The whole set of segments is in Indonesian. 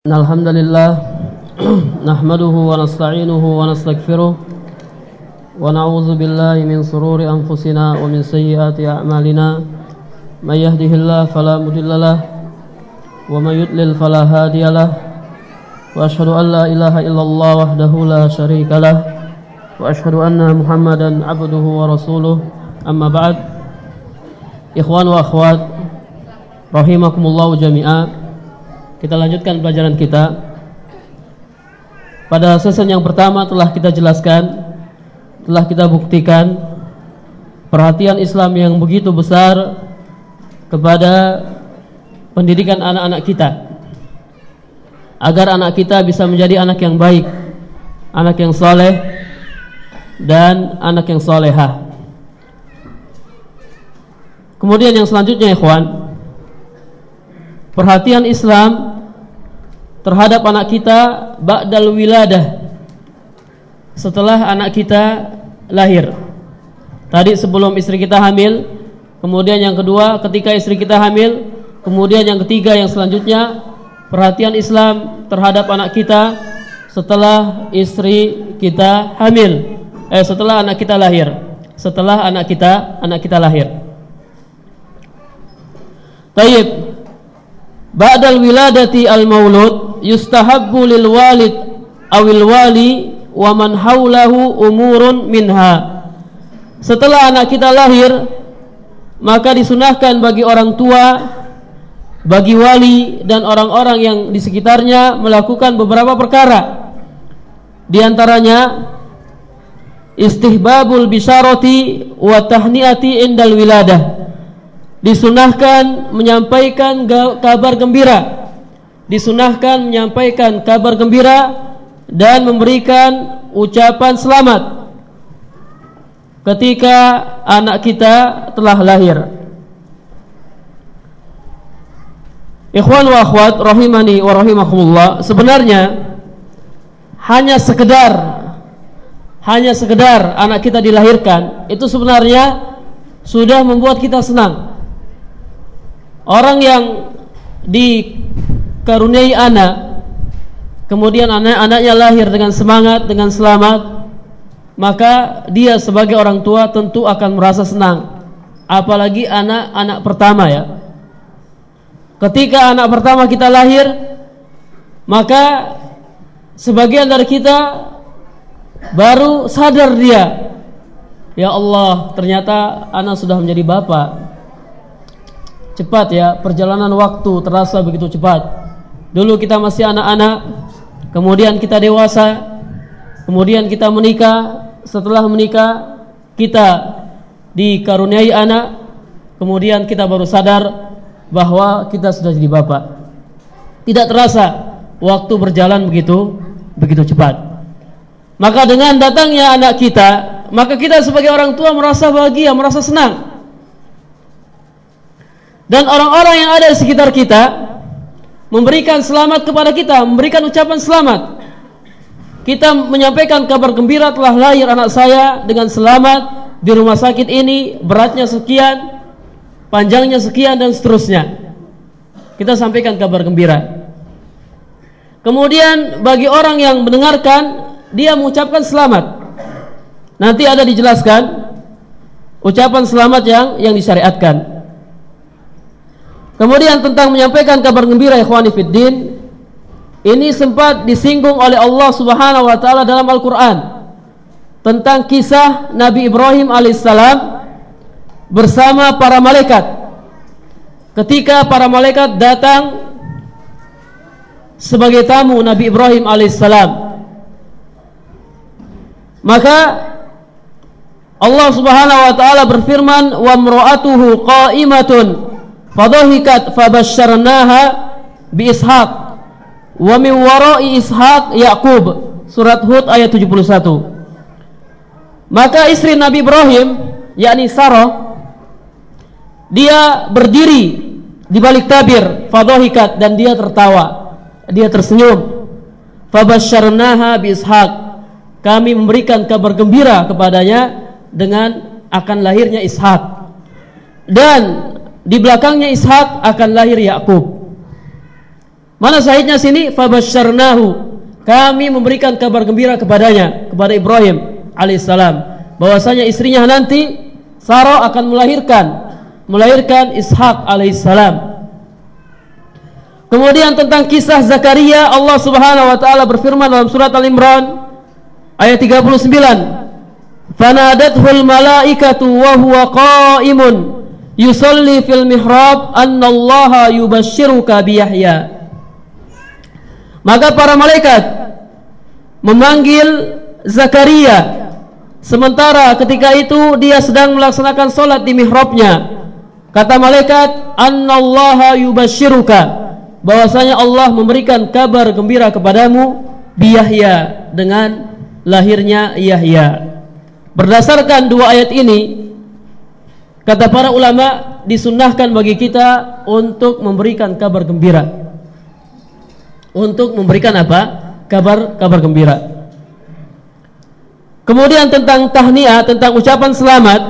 Alhamdulillah nahmaduhu wa nasta'inuhu wa nastaghfiruh wa na'udzu billahi min sururi anfusina wa min sayyiati a'malina may yahdihillahu fala mudhillalah wa may yudlil fala hadiyalah wa asyhadu an la ilaha illallah wahdahu la syarikalah wa asyhadu anna Muhammadan 'abduhu wa rasuluh amma ba'd. Ikhwan wa akhwat rahimakumullah jami'a. Kita lanjutkan pelajaran kita. Pada sesi yang pertama telah kita jelaskan, telah kita buktikan perhatian Islam yang begitu besar kepada pendidikan anak-anak kita, agar anak kita bisa menjadi anak yang baik, anak yang soleh, dan anak yang solehah. Kemudian yang selanjutnya, ikhwan, perhatian Islam terhadap anak kita ba'dal wiladah, setelah anak kita lahir. Tadi sebelum istri kita hamil, kemudian yang kedua ketika istri kita hamil, kemudian yang ketiga yang selanjutnya perhatian Islam terhadap anak kita setelah istri kita hamil, setelah anak kita lahir, setelah anak kita lahir. Tayyib. Ba'dal wiladati al-maulud yustahabbu lil walid awil wali wa man haulahu umurun minha. Setelah anak kita lahir, maka disunahkan bagi orang tua, bagi wali dan orang-orang yang di sekitarnya melakukan beberapa perkara. Di antaranya istihbabul bisyarati wa tahniati indal wiladah. Disunahkan menyampaikan kabar gembira, disunahkan menyampaikan kabar gembira dan memberikan ucapan selamat ketika anak kita telah lahir. Ikhwan wa akhwat rahimani wa rahimakumullah, sebenarnya hanya sekedar anak kita dilahirkan itu sebenarnya sudah membuat kita senang. Orang yang dikaruniai anak, kemudian anak-anaknya lahir dengan semangat, dengan selamat, maka dia sebagai orang tua tentu akan merasa senang. Apalagi anak-anak pertama, ya. Ketika anak pertama kita lahir, maka sebagian dari kita baru sadar dia, ya Allah, ternyata anak sudah menjadi bapak. Cepat, ya, perjalanan waktu terasa begitu cepat. Dulu kita masih anak-anak, kemudian kita dewasa, kemudian kita menikah. Setelah menikah kita dikaruniai anak, kemudian kita baru sadar bahwa kita sudah jadi bapak. Tidak terasa waktu berjalan begitu cepat. Maka dengan datangnya anak kita, maka kita sebagai orang tua merasa bahagia, merasa senang. Dan orang-orang yang ada di sekitar kita memberikan selamat kepada kita, memberikan ucapan selamat. Kita menyampaikan kabar gembira, telah lahir anak saya dengan selamat di rumah sakit ini, beratnya sekian, panjangnya sekian, dan seterusnya. Kita sampaikan kabar gembira. Kemudian bagi orang yang mendengarkan, dia mengucapkan selamat. Nanti ada dijelaskan ucapan selamat yang disyariatkan. Kemudian tentang menyampaikan kabar gembira, ikhwani fiddin, ini sempat disinggung oleh Allah Subhanahu wa taala dalam Al-Qur'an tentang kisah Nabi Ibrahim alaihissalam bersama para malaikat. Ketika para malaikat datang sebagai tamu Nabi Ibrahim alaihissalam, maka Allah Subhanahu wa taala berfirman, wa imra'atuhu qa'imatun fadhahikat fabasyarnaha bi Ishaq wa min wara'i Ishaq Yaqub. Surat Hud ayat 71. Maka istri Nabi Ibrahim, yakni Sarah, dia berdiri di balik tabir, fadhahikat, dan dia tertawa, dia tersenyum. Fabasyarnaha bi Ishaq, kami memberikan kabar gembira kepadanya dengan akan lahirnya Ishaq, dan di belakangnya Ishak akan lahir Yakub. Mana syahidnya sini? Fabasyarnahu. Kami memberikan kabar gembira kepadanya, kepada Ibrahim alaihissalam, bahwasanya istrinya nanti Sarah akan melahirkan Ishak alaihissalam. Kemudian tentang kisah Zakaria, Allah Subhanahu wa taala berfirman dalam surat Al-Imran ayat 39, "Fanadathul malaikatu wa huwa qa'imun yusalli fil mihrab annallaha yubashshiruka bi Yahya." Maka para malaikat memanggil Zakaria sementara ketika itu dia sedang melaksanakan solat di mihrabnya. Kata malaikat, "Annallaha yubashshiruka," bahwasanya Allah memberikan kabar gembira kepadamu bi Yahya, dengan lahirnya Yahya. Berdasarkan dua ayat ini, kata para ulama, disunnahkan bagi kita untuk memberikan kabar gembira. Untuk memberikan apa? Kabar gembira. Kemudian tentang tahniah, tentang ucapan selamat,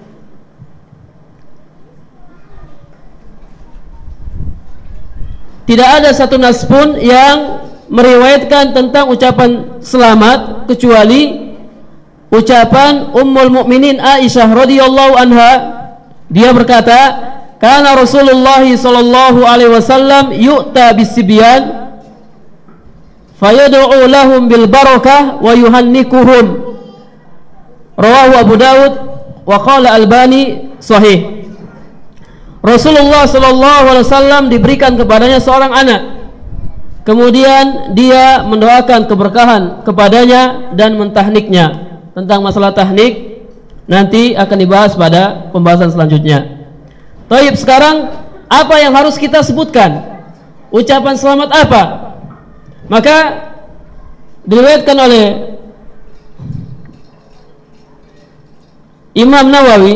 tidak ada satu nas pun yang meriwayatkan tentang ucapan selamat kecuali ucapan Ummul Mukminin Aisyah radhiyallahu anha. Dia berkata, "Kana Rasulullah sallallahu alaihi wasallam yu'ta bisibyan fayad'u lahum bil barakah wa yuhannikuhum." Rawahu Abu Daud wa qala Albani sahih. Rasulullah sallallahu alaihi wasallam diberikan kepadanya seorang anak. Kemudian dia mendoakan keberkahan kepadanya dan mentahniknya. Tentang masalah tahnik nanti akan dibahas pada pembahasan selanjutnya. Baik, sekarang apa yang harus kita sebutkan? Ucapan selamat apa? Maka diriwayatkan oleh Imam Nawawi,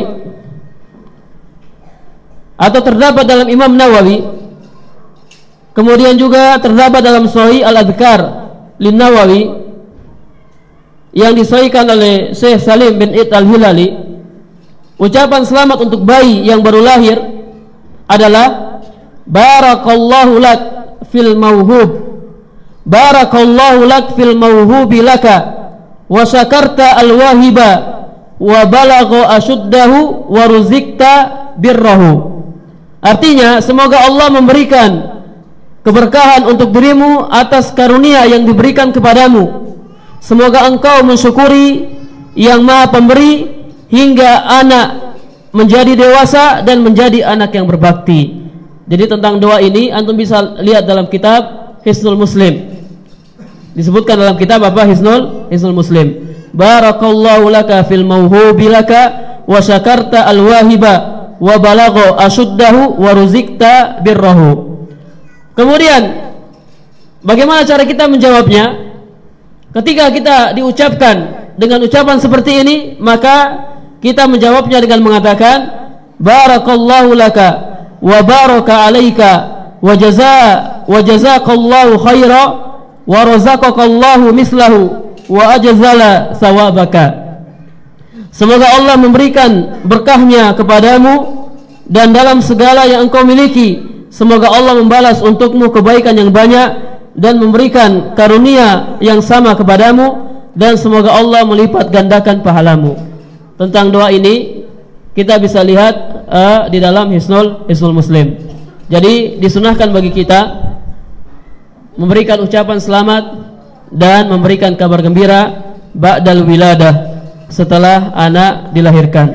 atau terdapat dalam Imam Nawawi, kemudian juga terdapat dalam Sahih Al-Adhkar Lin Nawawi yang disahihkan oleh Syekh Salim bin Id Al-Hilali. Ucapan selamat untuk bayi yang baru lahir adalah barakallahu lak fil mauhub, barakallahu lak fil mauhubi laka wa syakarta al-wahiba wa balagha ashuddahu wa ruzikta birrahu. Artinya, semoga Allah memberikan keberkahan untuk dirimu atas karunia yang diberikan kepadamu. Semoga engkau mensyukuri yang Maha Pemberi hingga anak menjadi dewasa dan menjadi anak yang berbakti. Jadi tentang doa ini antum bisa lihat dalam kitab Hisnul Muslim. Disebutkan dalam kitab apa? Hisnul Muslim. Barakallahu laka fil mauhubi laka wa syakarta al-wahiba wa balagha ashuddahu wa ruzikta birrahu. Kemudian bagaimana cara kita menjawabnya? Ketika kita diucapkan dengan ucapan seperti ini, maka kita menjawabnya dengan mengatakan barakallahu laka wa baraka alaika wa jazakallahu khaira wa razaqakallahu mislahu wa ajzala sawabaka. Semoga Allah memberikan berkahnya kepadamu dan dalam segala yang engkau miliki. Semoga Allah membalas untukmu kebaikan yang banyak dan memberikan karunia yang sama kepadamu, dan semoga Allah melipat gandakan pahalamu. Tentang doa ini kita bisa lihat di dalam Hisnul Muslim. Jadi disunahkan bagi kita memberikan ucapan selamat dan memberikan kabar gembira ba'dal wiladah, setelah anak dilahirkan.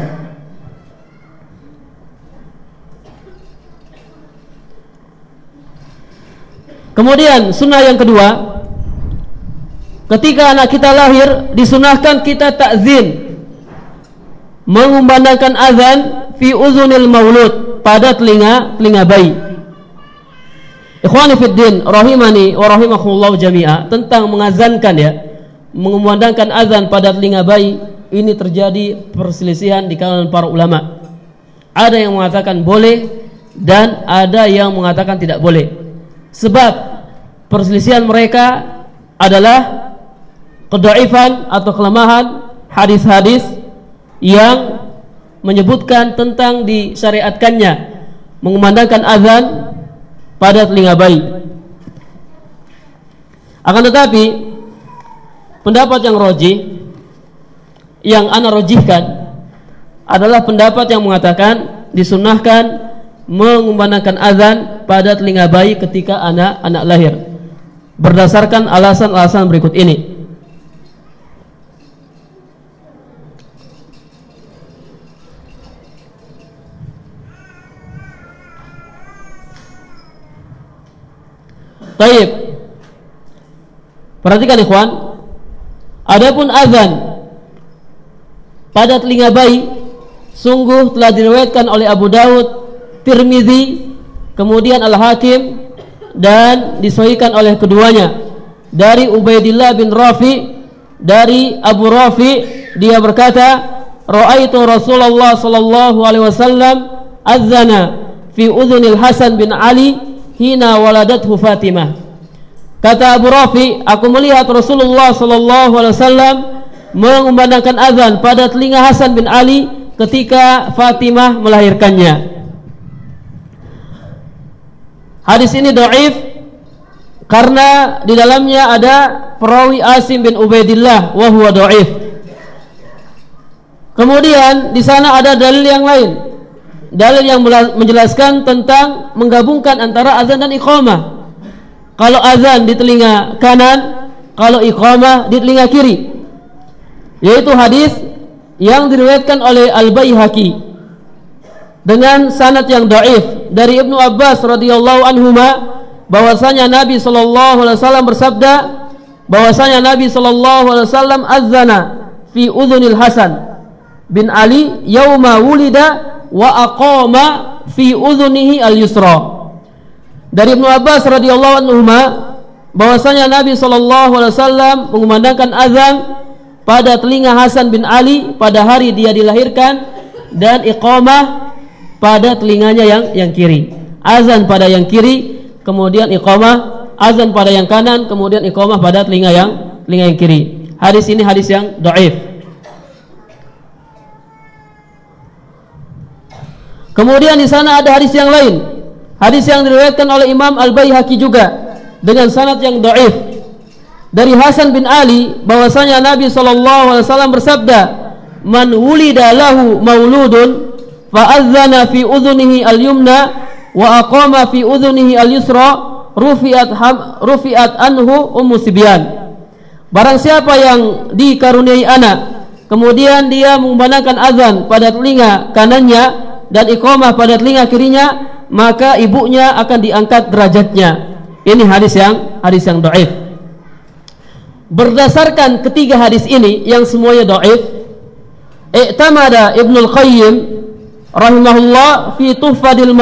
Kemudian sunnah yang kedua, ketika anak kita lahir disunahkan kita takzin, mengumandangkan azan fi uzunil maulud, pada telinga bayi. Ikhwani fiddin rahimani wa rahimakumullah jami'a, tentang mengazankan ya, mengumandangkan azan pada telinga bayi, ini terjadi perselisihan di kalangan para ulama. Ada yang mengatakan boleh dan ada yang mengatakan tidak boleh. Sebab perselisihan mereka adalah kedhaifan atau kelemahan hadis-hadis yang menyebutkan tentang disyariatkannya mengumandangkan azan pada telinga bayi. Akan tetapi pendapat yang rajih, yang ana rajihkan adalah pendapat yang mengatakan disunnahkan mengumandangkan azan pada telinga bayi ketika anak lahir, berdasarkan alasan-alasan berikut ini. Baik, perhatikan ikhwan, adapun azan pada telinga bayi sungguh telah diriwayatkan oleh Abu Daud, Tirmizi, kemudian Al-Hakim, dan disahihkan oleh keduanya dari Ubaidillah bin Rafi, dari Abu Rafi, dia berkata, ra'aitu Rasulullah sallallahu alaihi wasallam azana fi udhunil Hasan bin Ali hina waladathu Fatimah. Kata Abu Rafi, aku melihat Rasulullah sallallahu alaihi wasallam mengumandangkan azan pada telinga Hasan bin Ali ketika Fatimah melahirkannya. Hadis ini dhaif karena di dalamnya ada perawi Asim bin Ubaidillah wa huwa dhaif. Kemudian di sana ada dalil yang lain, dalil yang menjelaskan tentang menggabungkan antara azan dan iqamah. Kalau azan di telinga kanan, kalau iqamah di telinga kiri, yaitu hadis yang diriwayatkan oleh Al-Baihaqi dengan sanad yang dhaif dari Ibnu Abbas radhiyallahu anhuma, bahwasanya Nabi sallallahu alaihi wasallam bersabda, bahwasanya Nabi sallallahu alaihi wasallam azana fi udhunil Hasan bin Ali yauma wulida wa aqama fi udhunihi al-yusra. Dari Ibnu Abbas radhiyallahu anhuma, bahwasanya Nabi sallallahu alaihi wasallam mengumandangkan azan pada telinga Hasan bin Ali pada hari dia dilahirkan, dan iqamah pada telinganya yang kiri. Azan pada yang kiri, kemudian iqamah, azan pada yang kanan, kemudian iqamah pada telinga yang kiri. Hadis ini hadis yang dhaif. Kemudian di sana ada hadis yang lain, hadis yang diriwayatkan oleh Imam Al-Baihaqi juga dengan sanad yang dhaif dari Hasan bin Ali, bahwasanya Nabi sallallahu alaihi wasallam bersabda, "Man wulida lahu mauludun fa adzana fi udhunihi al-yumna wa aqama fi udhunihi al-yusra rufi'at anhu ummu sibyan." Barang siapa yang dikaruniai anak, kemudian dia mengumandangkan azan pada telinga kanannya dan iqamah pada telinga kirinya, maka ibunya akan diangkat derajatnya. Ini hadis yang dhaif. Berdasarkan ketiga hadis ini yang semuanya dhaif, i'tamada Ibnul Qayyim rahimahullah fi Tuhfatil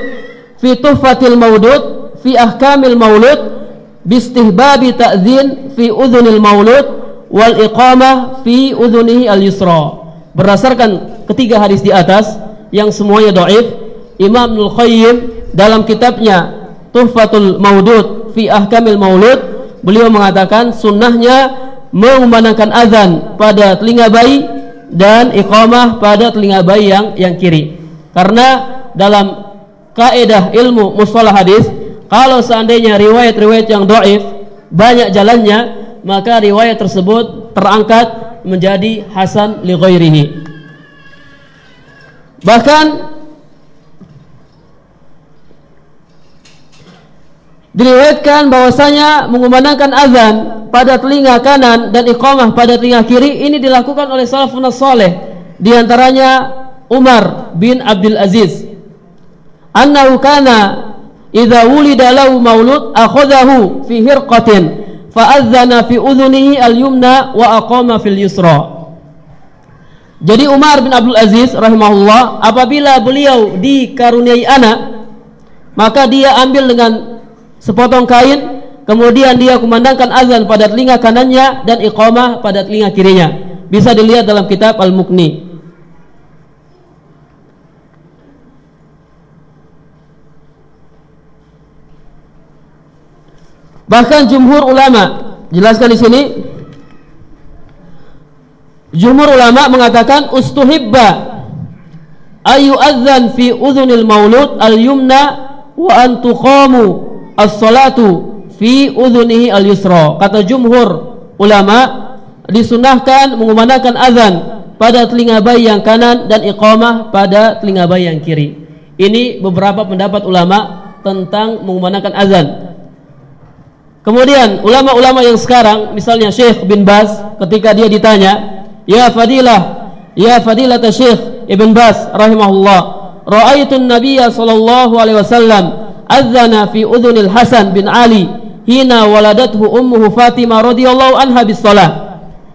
Maudud fi ahkamil maulud bistihbabi ta'zin fi udhunil maulud wal iqamah fi udhunihi al-yusra. Berdasarkan ketiga hadis di atas yang semuanya dhaif, Imam Ibnul Qayyim dalam kitabnya Tuhfatul Maudud fi ahkamil maulud, beliau mengatakan sunnahnya mengumandangkan azan pada telinga bayi dan iqamah pada telinga bayi yang kiri. Karena dalam kaidah ilmu mustalah hadis, kalau seandainya riwayat-riwayat yang dhaif banyak jalannya, maka riwayat tersebut terangkat menjadi hasan li ghairihi. Bahkan diriwayatkan bahwasanya mengumandangkan azan pada telinga kanan dan iqamah pada telinga kiri ini dilakukan oleh salafun saleh, di antaranya Umar bin Abdul Aziz. Annahu kana idza wulida lahu maulud akhadahu fi hirqatin fa adzana fi udhunihi al-yumna wa aqama fil yusra. Jadi Umar bin Abdul Aziz rahimahullah, apabila beliau dikaruniai anak, maka dia ambil dengan sepotong kain, kemudian dia kumandangkan azan pada telinga kanannya dan iqamah pada telinga kirinya. Bisa dilihat dalam kitab Al-Muqni. Bahkan jumhur ulama jelaskan di sini, jumhur ulama mengatakan ustuhibba ayu adzan fi udhunil maulud al-yumna wa an tuqamu as-salatu fi udhunihi al-yusra. Kata jumhur ulama, disunahkan mengumandangkan azan pada telinga bayi yang kanan dan iqamah pada telinga bayi yang kiri. Ini beberapa pendapat ulama tentang mengumandangkan azan. Kemudian ulama-ulama yang sekarang, misalnya Syekh bin Baz, ketika dia ditanya, ya fadilah Syekh Ibn Baz rahimahullah, ra'aitun nabiyya sallallahu alaihi wasallam azana fi udhunil Hasan bin Ali hina waladathu ummuhu Fatimah radhiyallahu anha bis shalah.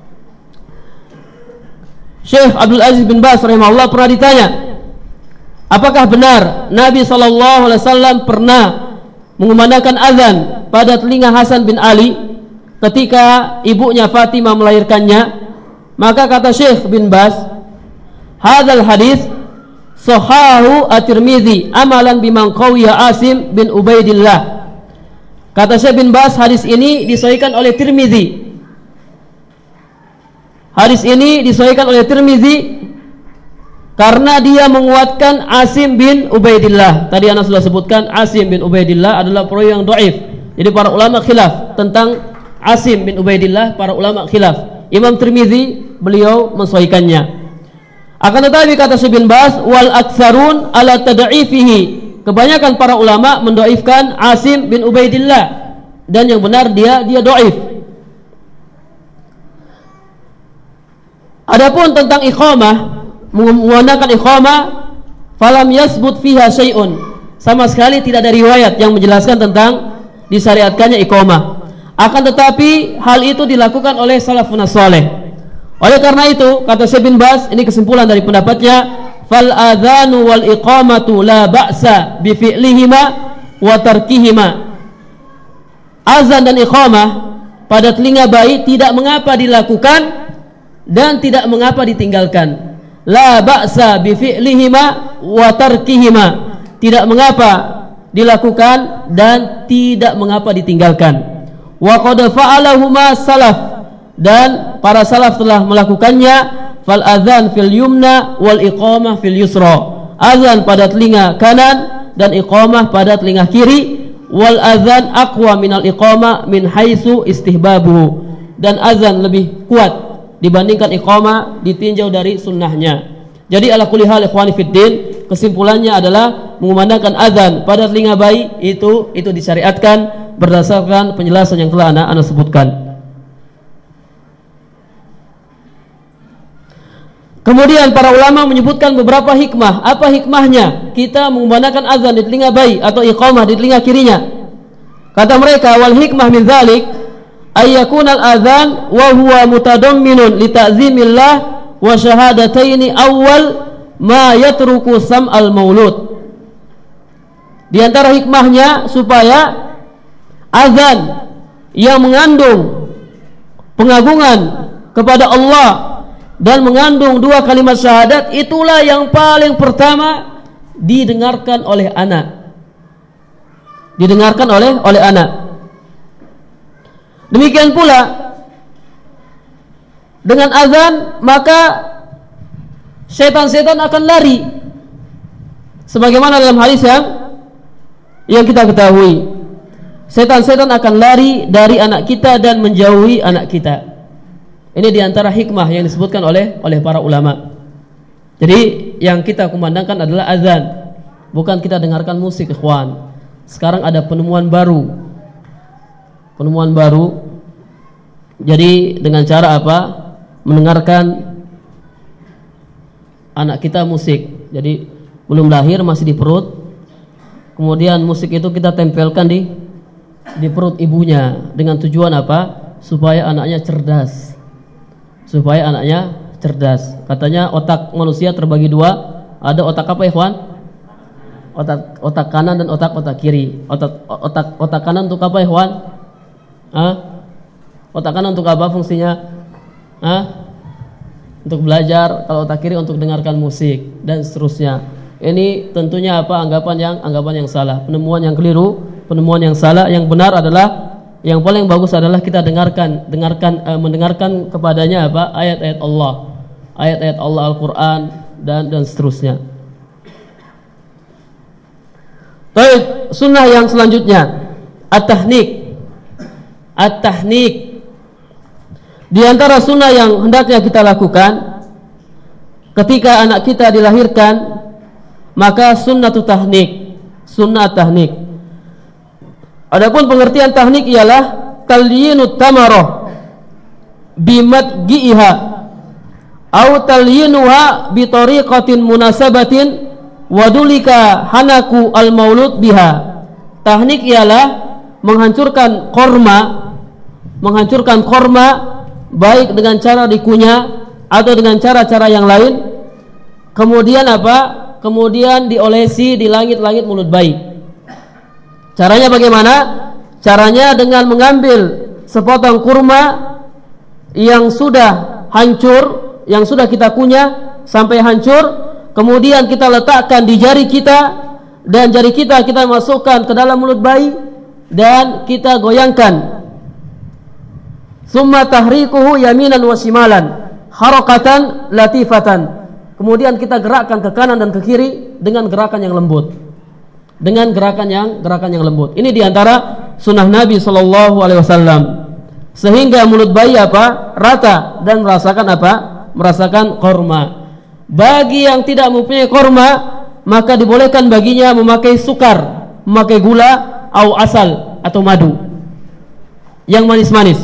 Syekh Abdul Aziz bin Baz rahimahullah pernah ditanya, apakah benar Nabi sallallahu alaihi wasallam pernah mengumandangkan azan pada telinga Hasan bin Ali ketika ibunya Fatimah melahirkannya? Maka kata Syekh bin Baz, hadzal hadis sahahu at-Tirmizi amalan biman qawiya Asim bin Ubaidillah. Kata Syekh bin Baz, hadis ini disahihkan oleh Tirmizi. Hadis ini disahihkan oleh Tirmizi karena dia menguatkan Asim bin Ubaidillah. Tadi Anda sudah sebutkan Asim bin Ubaidillah adalah perawi yang dhaif. Jadi para ulama khilaf tentang Asim bin Ubaidillah, para ulama khilaf. Imam Tirmizi beliau mensahihkannya. Akan tetapi kata Syekh bin Baz, wal aktsarun ala tad'ifihi. Kebanyakan para ulama mendhaifkan Asim bin Ubaidillah dan yang benar dia dhaif. Adapun tentang iqamah, menggunakan iqamah, falam yasbut fiha syai'un. Sama sekali tidak ada riwayat yang menjelaskan tentang disyariatkannya iqamah. Akan tetapi hal itu dilakukan oleh salafun saleh. Oleh karena itu kata Syekh bin Baz, ini kesimpulan dari pendapatnya, fal adzanu wal iqamatu la ba'sa bi fi'lihima wa tarkihima. Azan dan iqamah pada telinga bayi tidak mengapa dilakukan dan tidak mengapa ditinggalkan. La ba'sa bi fi'lihima wa tarkihima. Tidak mengapa dilakukan dan tidak mengapa ditinggalkan. Wa qad fa'alahuma salaf, dan para salaf telah melakukannya. Fal adzan fil yumna wal iqamah fil yusra. Azan pada telinga kanan dan iqamah pada telinga kiri. Wal adzan aqwa minal iqamah min haitsu istihbabuhu. Dan azan lebih kuat dibandingkan iqamah ditinjau dari sunnahnya. Jadi ala kulli hal ikhwani fiddin, kesimpulannya adalah mengumandangkan azan pada telinga bayi itu disyariatkan berdasarkan penjelasan yang telah Anda sebutkan. Kemudian para ulama menyebutkan beberapa hikmah. Apa hikmahnya kita mengumandangkan azan di telinga bayi atau iqamah di telinga kirinya? Kata mereka, wal hikmah min dzalik ayyakunal adzan wa huwa mutadamminun li ta'zimillah wa syahadataini awal ma yatruku sam'al maulud. Di antara hikmahnya supaya azan yang mengandung pengagungan kepada Allah dan mengandung dua kalimat syahadat itulah yang paling pertama didengarkan oleh anak. Didengarkan oleh anak. Demikian pula dengan azan maka setan-setan akan lari, sebagaimana dalam hadis yang kita ketahui, setan-setan akan lari dari anak kita dan menjauhi anak kita. Ini diantara hikmah yang disebutkan oleh para ulama. Jadi yang kita kumandangkan adalah azan, bukan kita dengarkan musik, ikhwan. Sekarang ada penemuan baru. Jadi dengan cara apa? Mendengarkan anak kita musik. Jadi belum lahir, masih di perut. Kemudian musik itu kita tempelkan di perut ibunya dengan tujuan apa? Supaya anaknya cerdas. Katanya otak manusia terbagi dua. Ada otak apa, ikhwan? Otak kanan dan otak kiri. Otak kanan untuk apa, ikhwan? Otak kanan untuk apa fungsinya? Untuk belajar. Kalau otak kiri untuk dengarkan musik dan seterusnya. Ini tentunya apa? Anggapan yang salah, penemuan yang keliru, penemuan yang salah. Yang benar adalah, yang paling bagus adalah kita mendengarkan kepadanya apa? Ayat-ayat Allah Al-Qur'an dan seterusnya. Baik, sunnah yang selanjutnya at-tahnik. at-tahnik. Di antara sunnah yang hendaknya kita lakukan ketika anak kita dilahirkan, maka sunnatu tahnik, sunnah tahnik. Adapun pengertian tahnik ialah talyinut tamarah bimadgiha au talyinuha bi tariqatin munasabatin wadulika hanaku al-maulud biha. Tahnik ialah menghancurkan korma baik dengan cara dikunyah atau dengan cara-cara yang lain. Kemudian apa? Kemudian diolesi di langit-langit mulut bayi. Caranya bagaimana? Caranya dengan mengambil sepotong kurma yang sudah hancur, yang sudah kita kunyah sampai hancur, kemudian kita letakkan di jari kita, dan jari kita masukkan ke dalam mulut bayi dan kita goyangkan. Summa tahrikuhu yaminan wa shimalan harakatan latifatan. Kemudian kita gerakkan ke kanan dan ke kiri dengan gerakan yang lembut. Dengan gerakan yang lembut. Ini diantara sunnah Nabi sallallahu alaihi wasallam. Sehingga mulut bayi apa? Rata dan merasakan apa? Merasakan korma. Bagi yang tidak mempunyai korma, maka dibolehkan baginya memakai sukar, memakai gula atau asal atau madu yang manis-manis.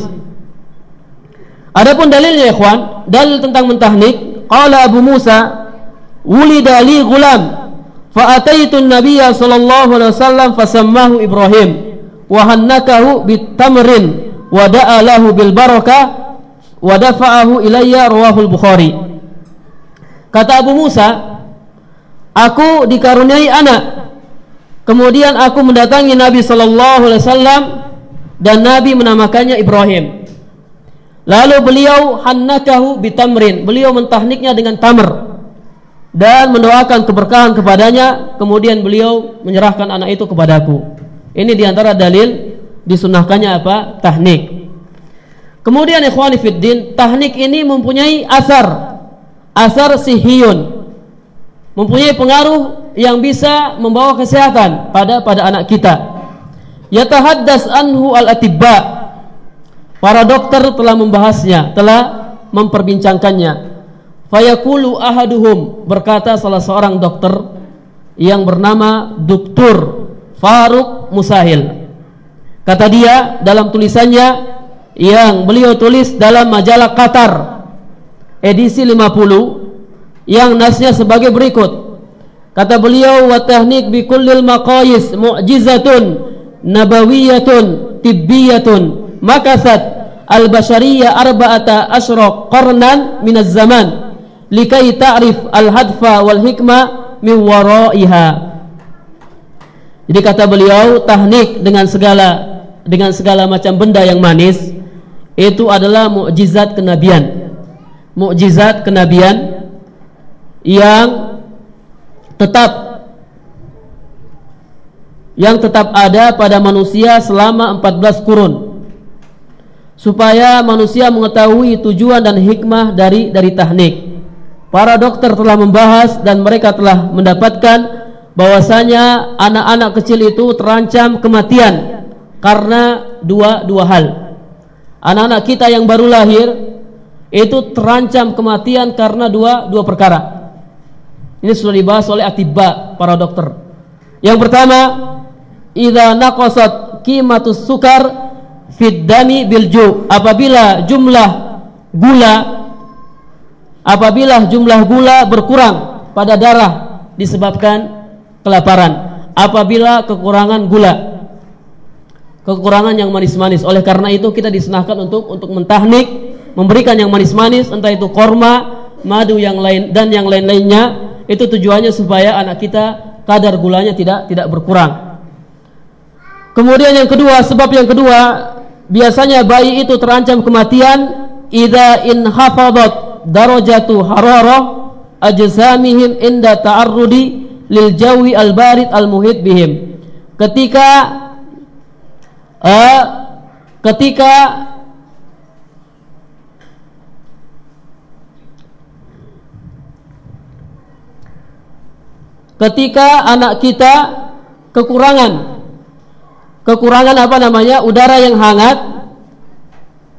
Adapun dalilnya, ikhwan, dalil tentang mentahnik, qala Abu Musa, wulida li gulam fa ataitu an-nabiyya sallallahu alaihi wasallam fasammahu Ibrahim wa hannakahu bitamrin wa da'a lahu bil barakah wa dafa'ahu ilayya, rawahul Bukhari. Kata Abu Musa, aku dikaruniai anak, kemudian aku mendatangi Nabi sallallahu alaihi wasallam dan Nabi menamakannya Ibrahim. Lalu beliau hannakahu bitamrin, beliau mentahniknya dengan tamr dan mendoakan keberkahan kepadanya. Kemudian beliau menyerahkan anak itu kepadaku. Ini diantara dalil disunahkannya apa? Tahnik. Kemudian ikhwani fiddin, tahnik ini mempunyai asar sihiyun, mempunyai pengaruh yang bisa membawa kesehatan pada anak kita. Yatahaddas anhu al-atibba, para dokter telah membahasnya, telah memperbincangkannya. Fayaqulu ahaduhum, berkata salah seorang dokter yang bernama Dr. Faruk Musahil. Kata dia dalam tulisannya yang beliau tulis dalam majalah Qatar edisi 50, yang nasnya sebagai berikut. Kata beliau, wa tahnik bi kullil maqayis mu'jizatun nabawiyatun tibbiyatun makasat al-bashariyah arba'ata asyra qarnan minaz zaman likai ta'rif al-hadfa wal hikmah min waraiha. Jadi kata beliau, tahnik dengan segala macam benda yang manis itu adalah mukjizat kenabian. Mukjizat kenabian yang tetap ada pada manusia selama 14 kurun, supaya manusia mengetahui tujuan dan hikmah dari tahnik. Para dokter telah membahas dan mereka telah mendapatkan bahwasanya anak-anak kecil itu terancam kematian karena dua hal. Anak-anak kita yang baru lahir itu terancam kematian karena dua perkara. Ini sudah dibahas oleh atibba, para dokter. Yang pertama, idza naqasat qimatus sukar fid dami bil ju', apabila jumlah gula berkurang pada darah disebabkan kelaparan, apabila kekurangan yang manis-manis. Oleh karena itu kita disunahkan untuk mentahnik, memberikan yang manis-manis, entah itu korma, madu yang lain dan yang lain-lainnya. Itu tujuannya supaya anak kita kadar gulanya tidak berkurang. Kemudian yang kedua, sebab yang kedua, biasanya bayi itu terancam kematian idza inhafadat darajatu hararah ajsamihim inda ta'arrudi lil jawi al barid al muhit bihim. Ketika anak kita kekurangan udara yang hangat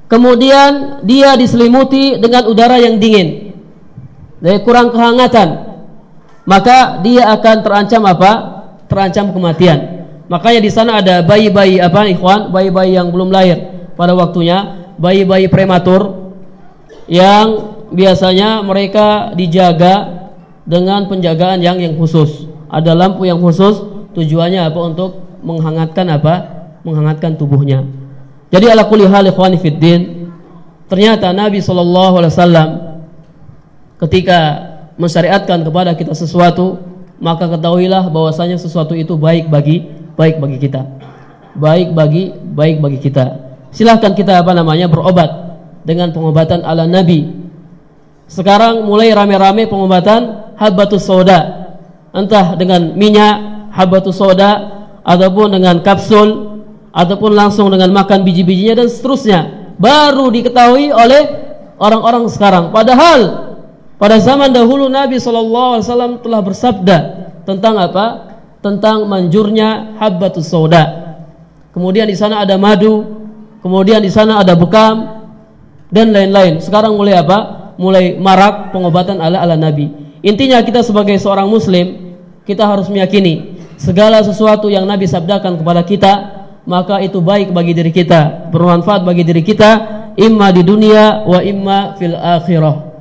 kemudian dia diselimuti dengan udara yang dingin, kurang kehangatan, maka dia akan terancam apa? Terancam kematian. Makanya di sana ada bayi-bayi apa, ikhwan? Bayi-bayi yang belum lahir pada waktunya, bayi-bayi prematur yang biasanya mereka dijaga dengan penjagaan yang khusus. Ada lampu yang khusus, tujuannya apa? Untuk menghangatkan apa? Menghangatkan tubuhnya. Jadi ala kulli hal ikhwani fiddin, ternyata Nabi SAW ketika mensyariatkan kepada kita sesuatu, maka ketahuilah bahwasanya sesuatu itu baik bagi kita. Baik bagi kita. Silahkan kita berobat dengan pengobatan ala Nabi. Sekarang mulai rame-rame pengobatan habbatus sauda, entah dengan minyak habbatus sauda ataupun dengan kapsul ataupun langsung dengan makan biji-bijinya dan seterusnya. Baru diketahui oleh orang-orang sekarang. Padahal pada zaman dahulu Nabi SAW telah bersabda tentang apa? Tentang manjurnya habbatus sauda. Kemudian di sana ada madu, kemudian di sana ada bekam dan lain-lain. Sekarang mulai apa? Mulai marak pengobatan ala Nabi. Intinya kita sebagai seorang muslim, kita harus meyakini segala sesuatu yang Nabi sabdakan kepada kita, maka itu baik bagi diri kita, bermanfaat bagi diri kita, imma di dunia wa imma fil akhirah.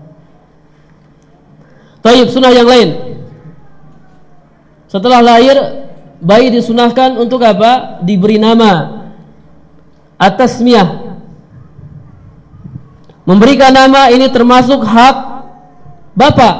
Taib, sunnah yang lain. Setelah lahir, bayi disunahkan untuk apa? Diberi nama at-tasmiyah. Memberikan nama ini termasuk hak bapak.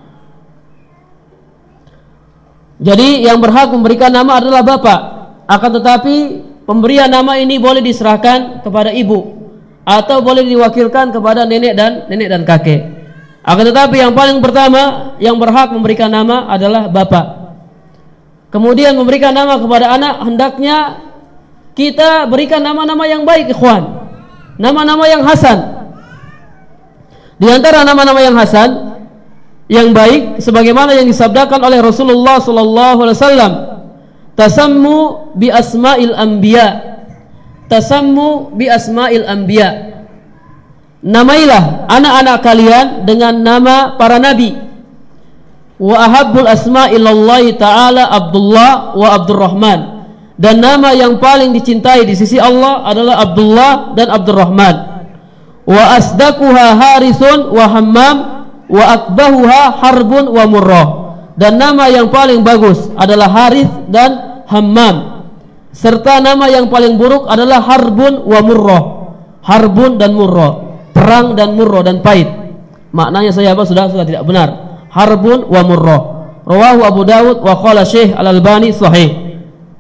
Jadi yang berhak memberikan nama adalah bapak. Akan tetapi pemberian nama ini boleh diserahkan kepada ibu atau boleh diwakilkan kepada nenek dan kakek. Akan tetapi yang paling pertama yang berhak memberikan nama adalah bapak. Kemudian memberikan nama kepada anak, hendaknya kita berikan nama-nama yang baik, ikhwan. Nama-nama yang hasan. Di antara nama-nama yang hasan, yang baik, sebagaimana yang disabdakan oleh Rasulullah SAW, tasammu bi asma'il anbiya. Tasammu bi asma'il anbiya. Namailah anak-anak kalian dengan nama para nabi. Wa ahabbul asma'i ilallahi ta'ala Abdullah wa Abdurrahman. Dan nama yang paling dicintai di sisi Allah adalah Abdullah dan Abdurrahman. Wa asdaquha Harisun wa Hammam wa akbahuha Harbun wa Murrah. Dan nama yang paling bagus adalah Harith dan Hammam. Serta nama yang paling buruk adalah Harbun wa Murrah. Harbun dan Murrah, perang dan Murrah dan pahit. Maknanya saya apa? Sudah tidak benar. Harbun wa Murrah. Rawahu Abu Dawud wa qala Syekh Al-Albani sahih.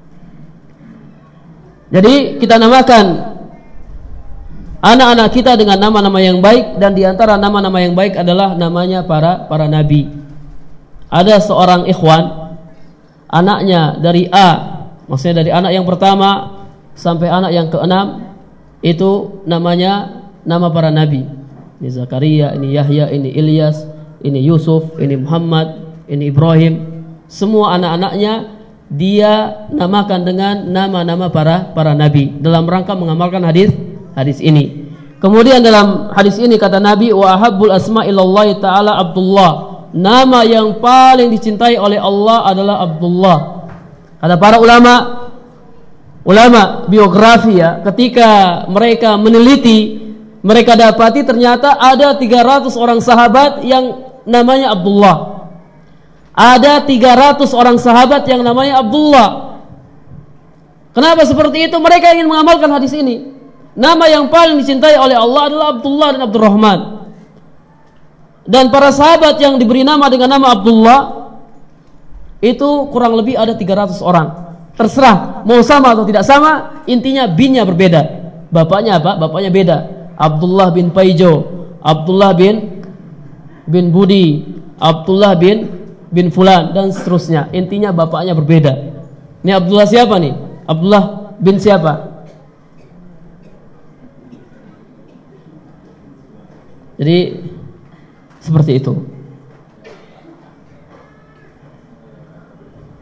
Jadi kita namakan anak-anak kita dengan nama-nama yang baik, dan diantara nama-nama yang baik adalah namanya para nabi. Ada seorang ikhwan, anaknya dari A, maksudnya dari anak yang pertama sampai anak yang keenam, itu namanya nama para nabi. Ini Zakaria, ini Yahya, ini Ilyas, ini Yusuf, ini Muhammad, ini Ibrahim. Semua anak-anaknya dia namakan dengan nama-nama para nabi dalam rangka mengamalkan hadis ini. Kemudian dalam hadis ini kata Nabi, wa ahabbul asma'illallahi ta'ala Abdullah. Nama yang paling dicintai oleh Allah adalah Abdullah. Kata para ulama biografi ya, ketika mereka meneliti, mereka dapati ternyata ada 300 orang sahabat yang namanya Abdullah. Ada 300 orang sahabat yang namanya Abdullah. Kenapa seperti itu? Mereka ingin mengamalkan hadis ini. Nama yang paling dicintai oleh Allah adalah Abdullah dan Abdurrahman. Dan para sahabat yang diberi nama dengan nama Abdullah itu kurang lebih ada 300 orang. Terserah mau sama atau tidak sama, intinya binnya berbeda. Bapaknya apa? Bapaknya beda. Abdullah bin Paijo, Abdullah bin Budi, Abdullah bin Fulan dan seterusnya. Intinya bapaknya berbeda. Ini Abdullah siapa nih? Abdullah bin siapa? Jadi seperti itu.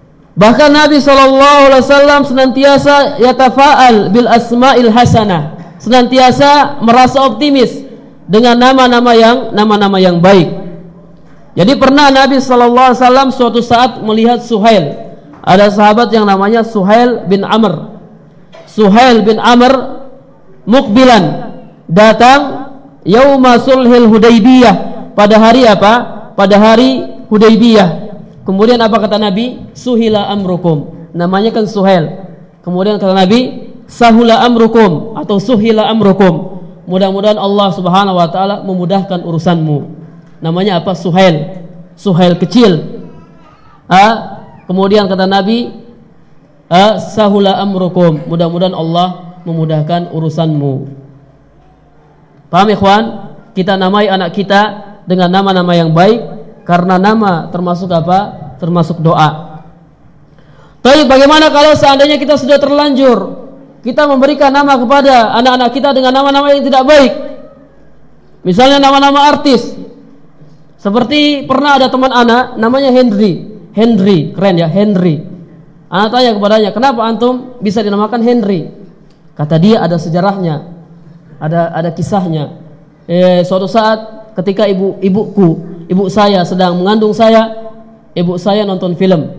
Bahkan Nabi SAW senantiasa yatafa'al bil asma'il hasanah. senantiasa merasa optimis dengan nama-nama yang baik. Jadi pernah Nabi SAW suatu saat melihat Suhail. Ada sahabat yang namanya Suhail bin Amr. Suhail bin Amr mukbilan, datang yauma sulhil Hudaybiyah, pada hari apa? Pada hari Hudaybiyah. Kemudian apa kata Nabi? Suhila amrukum. Namanya kan Suhail. Kemudian kata Nabi, sahula amrukum atau suhila amrukum. Mudah-mudahan Allah Subhanahu wa taala memudahkan urusanmu. Namanya apa? Suhail. Suhail kecil. Kemudian kata Nabi, sahula amrukum. Mudah-mudahan Allah memudahkan urusanmu. Paham ikhwan? Kita namai anak kita dengan nama-nama yang baik, karena nama termasuk apa? Termasuk doa. Tapi bagaimana kalau seandainya kita sudah terlanjur kita memberikan nama kepada anak-anak kita dengan nama-nama yang tidak baik? Misalnya nama-nama artis. Seperti pernah ada teman anak namanya Henry, keren ya, Henry. Anak tanya kepadanya, kenapa antum bisa dinamakan Henry? Kata dia ada sejarahnya, ada kisahnya. Suatu saat ketika ibu saya sedang mengandung saya, ibu saya nonton film,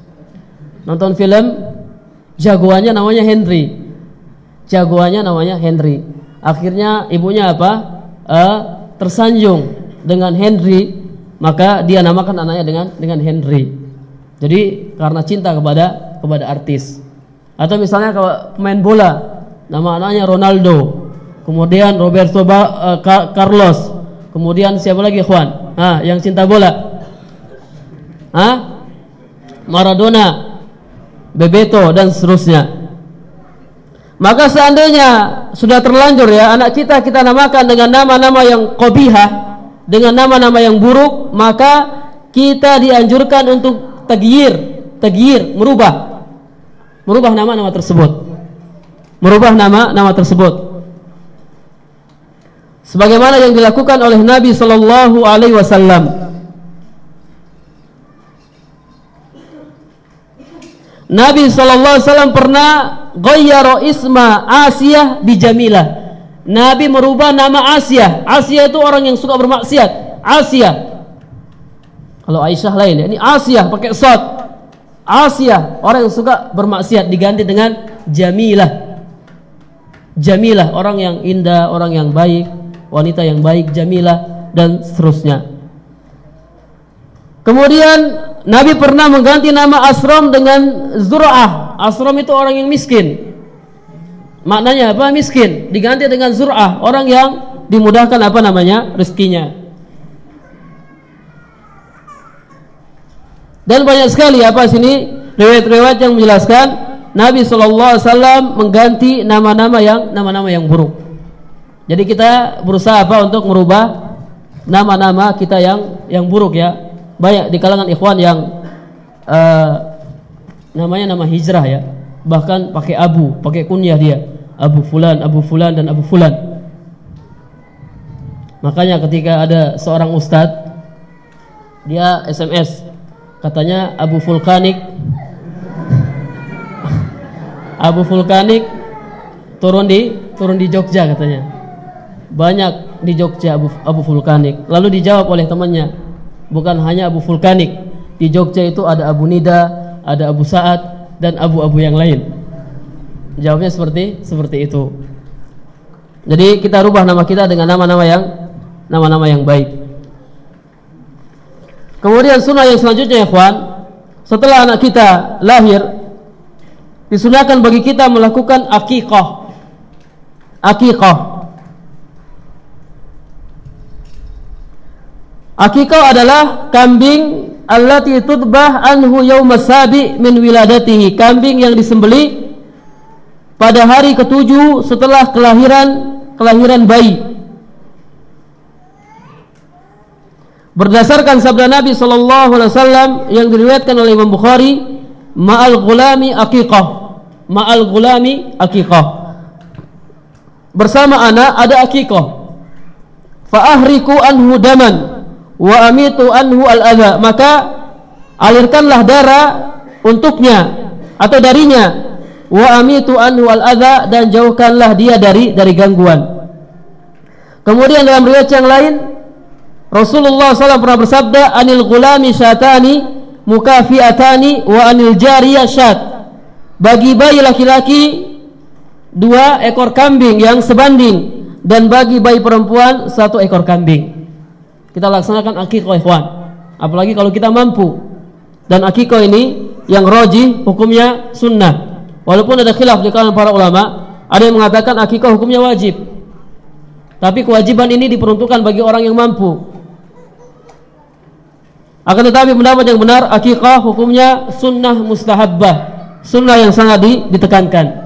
jagoannya namanya Henry. Akhirnya ibunya apa? Tersanjung dengan Henry, maka dia namakan anaknya dengan Henry. Jadi karena cinta kepada artis. Atau misalnya kalau pemain bola, nama anaknya Ronaldo, kemudian Roberto Carlos, kemudian siapa lagi ikhwan? Yang cinta bola. Maradona, Bebeto dan seterusnya. Maka seandainya sudah terlanjur ya anak kita namakan dengan nama-nama yang qabihah, dengan nama-nama yang buruk, maka kita dianjurkan untuk tagyir, merubah nama-nama tersebut. Sebagaimana yang dilakukan oleh Nabi sallallahu alaihi wasallam. Nabi sallallahu alaihi wasallam pernah ghayyara isma Asiyah bi Jamilah. Nabi merubah nama Asiyah. Asiyah itu orang yang suka bermaksiat. Asiyah. Kalau Aisyah lain ya. Ini Asiyah pakai shad. Asiyah, orang yang suka bermaksiat, diganti dengan Jamilah. Jamilah, orang yang indah, orang yang baik, wanita yang baik, Jamilah dan seterusnya. Kemudian Nabi pernah mengganti nama Asram dengan Zur'ah. Asram itu orang yang miskin. Maknanya apa? Miskin. Diganti dengan Zur'ah, orang yang dimudahkan apa namanya? Rezekinya. Dan banyak sekali apa sini riwayat-riwayat yang menjelaskan Nabi SAW mengganti nama-nama yang buruk. Jadi kita berusaha apa untuk merubah nama-nama kita yang buruk ya. Banyak di kalangan ikhwan yang namanya nama hijrah ya, bahkan pakai abu, pakai kunyah dia, Abu Fulan dan Abu Fulan. Makanya ketika ada seorang ustadz, dia SMS, katanya Abu Vulkanik turun di Jogja katanya. Banyak di Jogja Abu Vulkanik. Lalu dijawab oleh temannya, bukan hanya Abu Vulkanik, di Jogja itu ada Abu Nida, ada Abu Sa'ad dan abu-abu yang lain. Jawabnya seperti itu. Jadi kita rubah nama kita dengan nama-nama yang baik. Kemudian sunnah yang selanjutnya ya ikhwan, setelah anak kita lahir, disunahkan bagi kita melakukan akikah. Akikah adalah kambing allati tudbah anhu yaumas sabi min wiladatihi, kambing yang disembelih pada hari ke-7 setelah kelahiran bayi. Berdasarkan sabda Nabi sallallahu alaihi wasallam yang diriwayatkan oleh Imam Bukhari, ma'al ghulami aqiqah. Bersama anak ada aqiqah. Fa ahriku anhu daman wa amitu anhu al-adha, maka alirkanlah darah untuknya atau darinya, wa amitu anhu al-adha, dan jauhkanlah dia dari gangguan. Kemudian dalam riwayat yang lain Rasulullah SAW pernah bersabda, anil gulami syatani mukafiatani wa anil jariyah syat. Bagi bayi laki-laki 2 ekor kambing yang sebanding, dan bagi bayi perempuan 1 ekor kambing. Kita laksanakan akikah, ikhwan. Apalagi kalau kita mampu. Dan akikah ini yang rajih hukumnya sunnah. Walaupun ada khilaf di kalangan para ulama, ada yang mengatakan akikah hukumnya wajib. Tapi kewajiban ini diperuntukkan bagi orang yang mampu. Akan tetapi pendapat yang benar, akikah hukumnya sunnah mustahabbah, sunnah yang sangat ditekankan.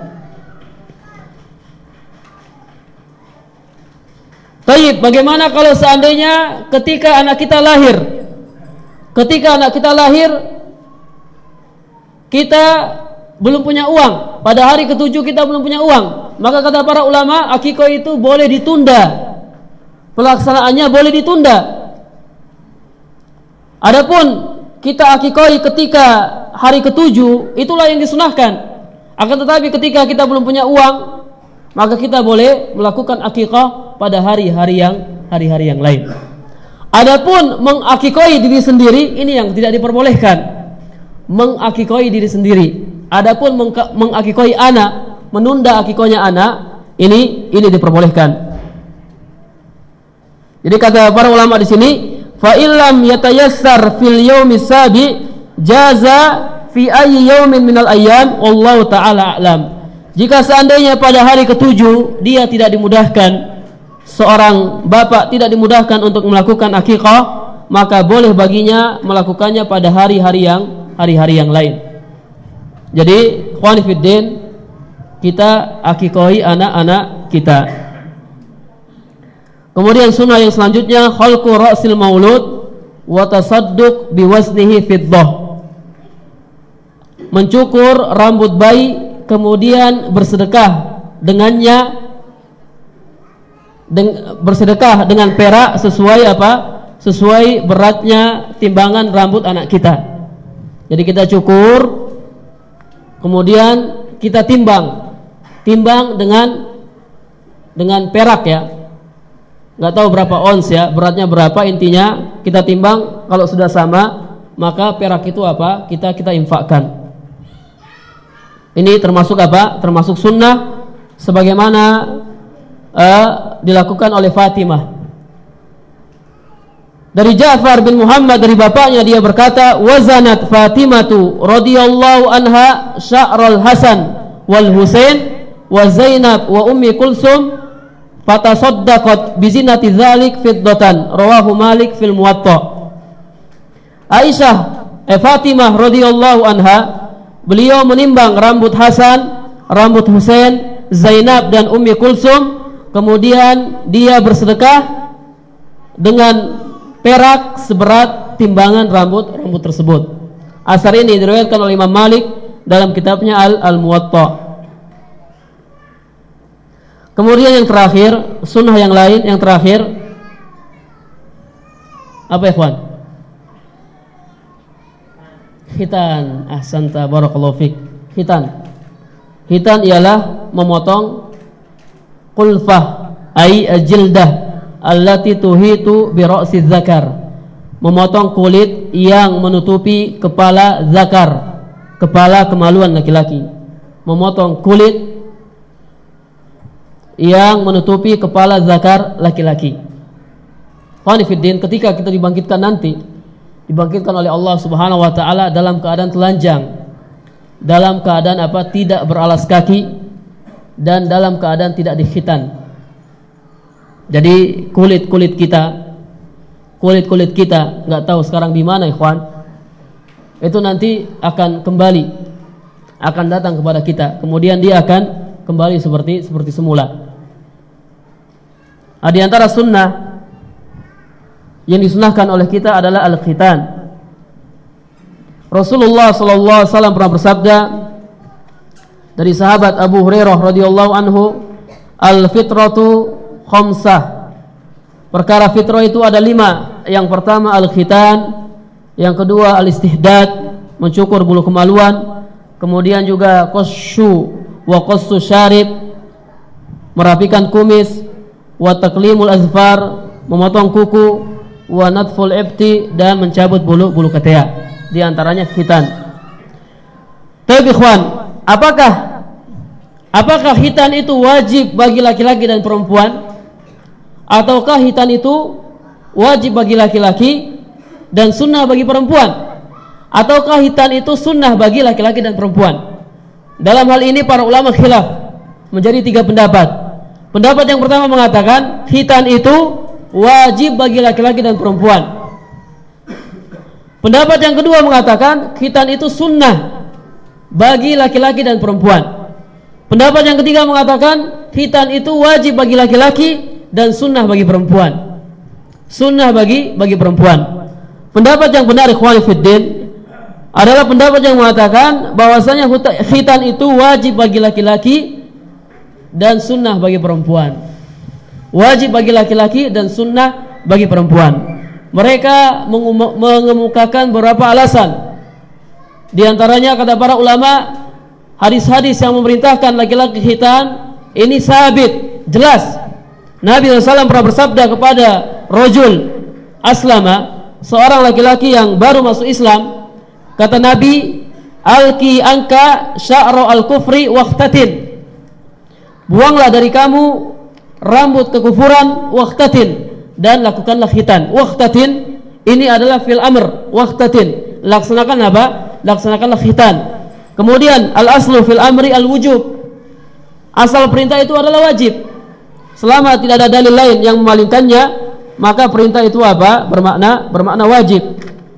Baik, bagaimana kalau seandainya ketika anak kita lahir kita belum punya uang, pada hari ke-7 kita belum punya uang, maka kata para ulama akikah itu boleh ditunda, pelaksanaannya boleh ditunda. Adapun kita akikah ketika hari ke-7, itulah yang disunahkan. Akan tetapi ketika kita belum punya uang, maka kita boleh melakukan akikah pada hari-hari yang lain. Adapun mengakikahi diri sendiri, ini yang tidak diperbolehkan. Mengakikahi diri sendiri. Adapun mengakikahi anak, menunda akikahnya anak, ini diperbolehkan. Jadi kata para ulama di sini, fa illam yatayassar fil yaumis sabi jaza fi ayyi yaumin minal ayyam wallahu taala a'lam. Jika seandainya pada hari ke-7 dia tidak dimudahkan, seorang bapak tidak dimudahkan untuk melakukan akikah, maka boleh baginya melakukannya pada hari-hari yang lain. Jadi ikhwani fiddin, kita akikahi anak-anak kita. Kemudian sunnah yang selanjutnya, khalqu ra'sil maulud wa tasadduq biwaznihi fiddah. Mencukur rambut bayi, kemudian bersedekah dengannya, bersedekah dengan perak sesuai apa? Sesuai beratnya timbangan rambut anak kita. Jadi kita cukur, kemudian kita timbang dengan perak ya. Nggak tahu berapa ons ya, beratnya berapa, intinya kita timbang. Kalau sudah sama, maka perak itu apa? Kita infakkan. Ini termasuk apa? Termasuk sunnah sebagaimana dilakukan oleh Fatimah. Dari Ja'far bin Muhammad, dari bapaknya, dia berkata, wazanat Fatimatu radhiyallahu anha sya'ral Hasan wal Husain wa Zainab wa Ummi Kulsum fatasaddaqat bizinati dzalik fiddatan, rawahu Malik fil Muwatta. Fatimah radhiyallahu anha, beliau menimbang rambut Hasan, rambut Husain, Zainab dan Ummi Kulsum, kemudian dia bersedekah dengan perak seberat timbangan rambut tersebut. Asar ini diriwayatkan oleh Imam Malik dalam kitabnya Al-Muwatta. Kemudian yang terakhir, sunnah yang lain yang terakhir apa ya, ikhwan? Khitan. Ahsanta, barakallahu fik. Khitan ialah memotong qulfah ai jildah allati tuhitu bi ra'si dzakar, memotong kulit yang menutupi kepala zakar, kepala kemaluan laki-laki. Memotong kulit yang menutupi kepala zakar laki-laki. Qani fiddin, ketika kita dibangkitkan nanti, dibangkitkan oleh Allah Subhanahu wa taala dalam keadaan telanjang, dalam keadaan apa? Tidak beralas kaki, dan dalam keadaan tidak dikhitan. Jadi kulit kita nggak tahu sekarang di mana, ikhwan. Itu nanti akan kembali, akan datang kepada kita. Kemudian dia akan kembali seperti semula. Di antara sunnah yang disunahkan oleh kita adalah al-khitan. Rasulullah sallallahu alaihi wasallam pernah bersabda dari sahabat Abu Hurairah radhiyallahu anhu, al-fitratu khamsah. Perkara fitrah itu ada 5. Yang pertama al-khitan, yang kedua al-istihdad, mencukur bulu kemaluan, kemudian juga qassu wa qassu syarib, merapikan kumis, wa taqlimul azfar, memotong kuku, wa natful ibti, dan mencabut bulu ketiak. Di antaranya khitan. Tapi ikhwan, apakah khitan itu wajib bagi laki-laki dan perempuan, ataukah khitan itu wajib bagi laki-laki dan sunnah bagi perempuan, ataukah khitan itu sunnah bagi laki-laki dan perempuan? Dalam hal ini para ulama khilaf menjadi 3 pendapat. Pendapat yang pertama mengatakan khitan itu wajib bagi laki-laki dan perempuan. Pendapat yang kedua mengatakan khitan itu sunnah bagi laki-laki dan perempuan. Pendapat yang ketiga mengatakan khitan itu wajib bagi laki-laki dan sunnah bagi perempuan. Sunnah bagi perempuan. Pendapat yang benar ikhwani fiddin adalah pendapat yang mengatakan bahwasanya khitan itu wajib bagi laki-laki dan sunnah bagi perempuan. Wajib bagi laki-laki dan sunnah bagi perempuan. Mereka mengemukakan beberapa alasan. Di antaranya kata para ulama, hadis-hadis yang memerintahkan laki-laki khitan ini sabit, jelas. Nabi SAW pernah bersabda kepada rajul aslama, seorang laki-laki yang baru masuk Islam. Kata Nabi, alki anka sya'ra al-kufri waqtatin, buanglah dari kamu rambut kekufuran, waqtatin, dan lakukanlah khitan. Waqtatin ini adalah fil amr, waqtatin, laksanakan apa? Laksanakanlah khitan. Kemudian al-aslu fil amri al-wujub, asal perintah itu adalah wajib. Selama tidak ada dalil lain yang memalingkannya, maka perintah itu apa? Bermakna wajib.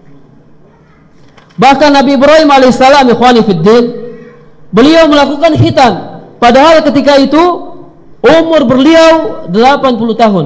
Bahkan Nabi Ibrahim alaihissalam, ikhwani fiddin, beliau melakukan khitan, padahal ketika itu umur beliau 80 tahun.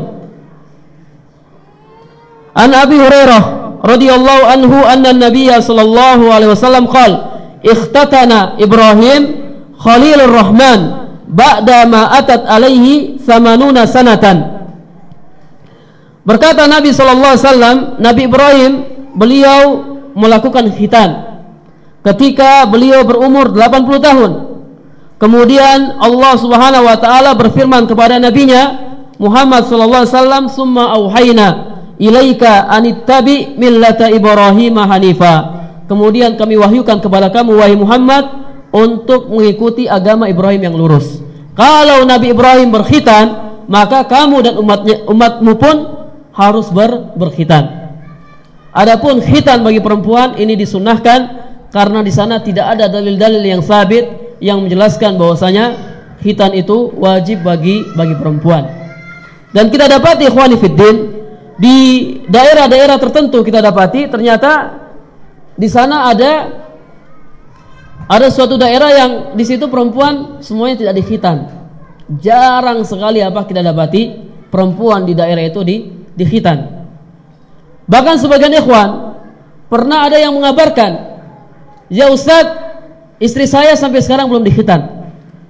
An Abi Hurairah radhiyallahu anhu anna Nabiyya sallallahu alaihi wasallam qala ikhtatana Ibrahim Khalilur Rahman ba'da ma atat alaihi 80 sanatan. Berkata Nabi sallallahu alaihi wasallam, Nabi Ibrahim beliau melakukan khitan ketika beliau berumur 80 tahun. Kemudian Allah Subhanahu wa taala berfirman kepada nabinya Muhammad sallallahu alaihi wasallam, "Summa auhayna ilaika anittabi millata Ibrahim hanifa." Kemudian kami wahyukan kepada kamu wahai Muhammad untuk mengikuti agama Ibrahim yang lurus. Kalau Nabi Ibrahim berkhitan, maka kamu dan umatmu pun harus berkhitan. Adapun khitan bagi perempuan ini disunahkan karena di sana tidak ada dalil-dalil yang sabit yang menjelaskan bahwasanya khitan itu wajib bagi perempuan. Dan kita dapati ikhwani fiddin, di daerah-daerah tertentu kita dapati ternyata di sana ada suatu daerah yang di situ perempuan semuanya tidak dikhitan. Jarang sekali kita dapati perempuan di daerah itu dikhitan. Bahkan sebagian ikhwan pernah ada yang mengabarkan, "Ya Ustaz, istri saya sampai sekarang belum dikhitan."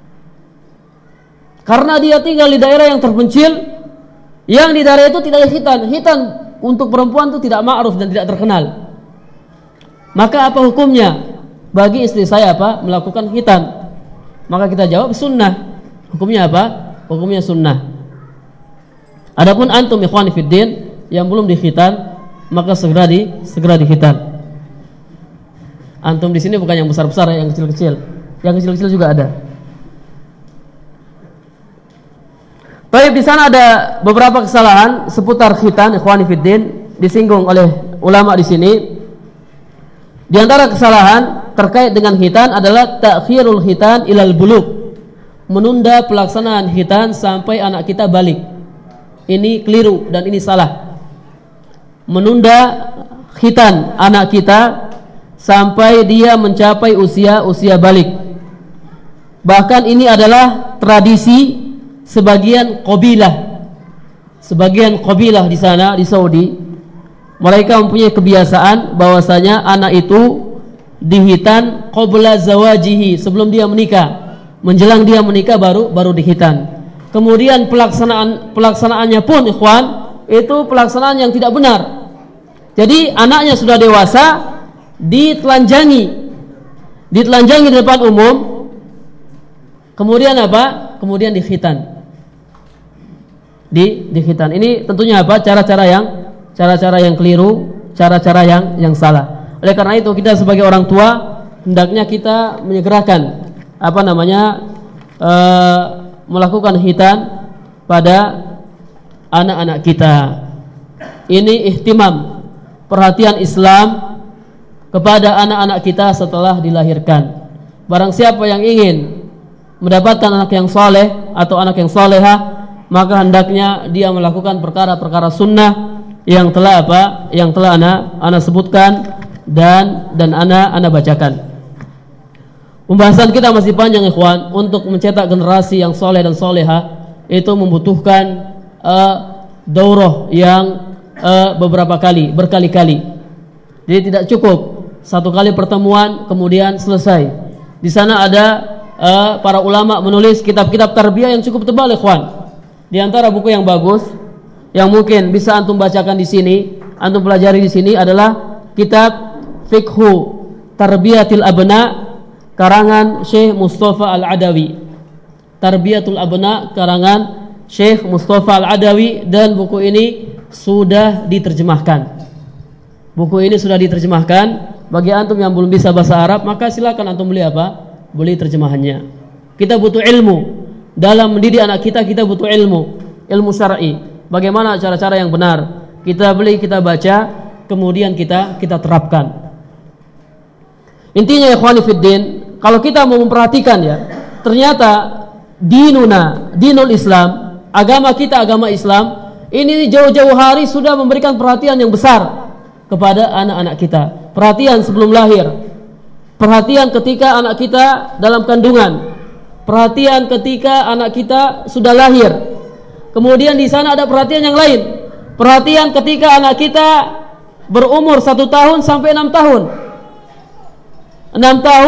Karena dia tinggal di daerah yang terpencil, yang di daerah itu tidak dikhitan. Khitan untuk perempuan itu tidak ma'ruf dan tidak terkenal. Maka apa hukumnya bagi istri saya melakukan khitan? Maka kita jawab sunnah. Hukumnya apa? Hukumnya sunnah. Adapun antum ikhwani fiddin yang belum dikhitan, maka segera dikhitan. Antum di sini bukan yang besar-besar, yang kecil-kecil. Yang kecil-kecil juga ada. Baik, di sana ada beberapa kesalahan seputar khitan ikhwani fiddin disinggung oleh ulama di sini. Di antara kesalahan terkait dengan khitan adalah ta'khirul khitan ilal bulugh, menunda pelaksanaan khitan sampai anak kita balik. Ini keliru dan ini salah. Menunda khitan anak kita sampai dia mencapai usia balik. Bahkan ini adalah tradisi sebagian kabilah di sana di Saudi. Mereka mempunyai kebiasaan bahwasanya anak itu dihitan qabla zawajihi, sebelum dia menikah. Menjelang dia menikah baru dihitan. Kemudian pelaksanaannya pun ikhwan itu pelaksanaan yang tidak benar. Jadi anaknya sudah dewasa ditelanjangi ditelanjangi di depan umum, kemudian apa? Kemudian dikhitan. Dikhitan. Ini tentunya apa? Cara-cara yang keliru, cara-cara yang salah. Oleh karena itu kita sebagai orang tua hendaknya kita menyegerakan melakukan khitan pada anak-anak kita. Ini ihtimam, perhatian Islam kepada anak-anak kita setelah dilahirkan. Barang siapa yang ingin mendapatkan anak yang soleh atau anak yang solehah, maka hendaknya dia melakukan perkara-perkara sunnah yang telah anak sebutkan dan anak bacakan. Pembahasan kita masih panjang ikhwan. Untuk mencetak generasi yang soleh dan solehah itu membutuhkan daurah yang berkali-kali. Jadi tidak cukup satu kali pertemuan kemudian selesai. Di sana ada para ulama menulis kitab-kitab tarbiyah yang cukup tebal ikhwan. Di antara buku yang bagus yang mungkin bisa antum bacakan di sini, antum pelajari di sini adalah kitab Fiqhu Tarbiyatil Abna karangan Syekh Mustafa Al-Adawi. Tarbiyatul Abna karangan Syekh Mustafa Al-Adawi, dan buku ini sudah diterjemahkan. Buku ini sudah diterjemahkan. Bagi antum yang belum bisa bahasa Arab, maka silakan antum beli terjemahannya. Kita butuh ilmu. Dalam mendidik anak kita butuh ilmu syar'i. Bagaimana cara-cara yang benar? Kita beli, kita baca, kemudian kita terapkan. Intinya ikhwani fiddin, kalau kita mau memperhatikan ya, ternyata dinul Islam, agama kita agama Islam, ini jauh-jauh hari sudah memberikan perhatian yang besar kepada anak-anak kita. Perhatian sebelum lahir, perhatian ketika anak kita dalam kandungan, perhatian ketika anak kita sudah lahir. Kemudian di sana ada perhatian yang lain, perhatian ketika anak kita berumur 1 tahun sampai 6 tahun. 1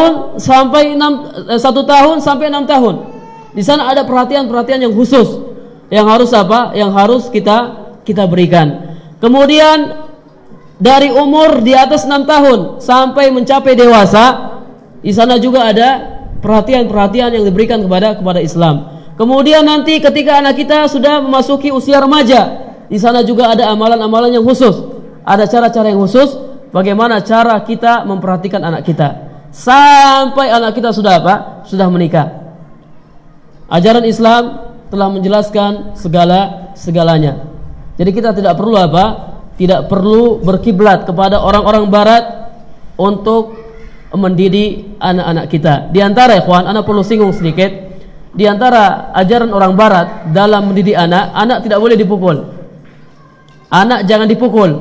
tahun sampai 6 tahun. Di sana ada perhatian-perhatian yang khusus yang harus Yang harus kita berikan. Kemudian dari umur di atas 6 tahun sampai mencapai dewasa, di sana juga ada perhatian-perhatian yang diberikan kepada Islam. Kemudian nanti ketika anak kita sudah memasuki usia remaja, di sana juga ada amalan-amalan yang khusus, ada cara-cara yang khusus bagaimana cara kita memperhatikan anak kita sampai anak kita sudah sudah menikah. Ajaran Islam telah menjelaskan segalanya. Jadi kita tidak perlu berkiblat kepada orang-orang barat untuk mendidik anak-anak kita. Di antara ikhwan, anak perlu singgung sedikit. Di antara ajaran orang barat dalam mendidik anak tidak boleh dipukul. Anak jangan dipukul.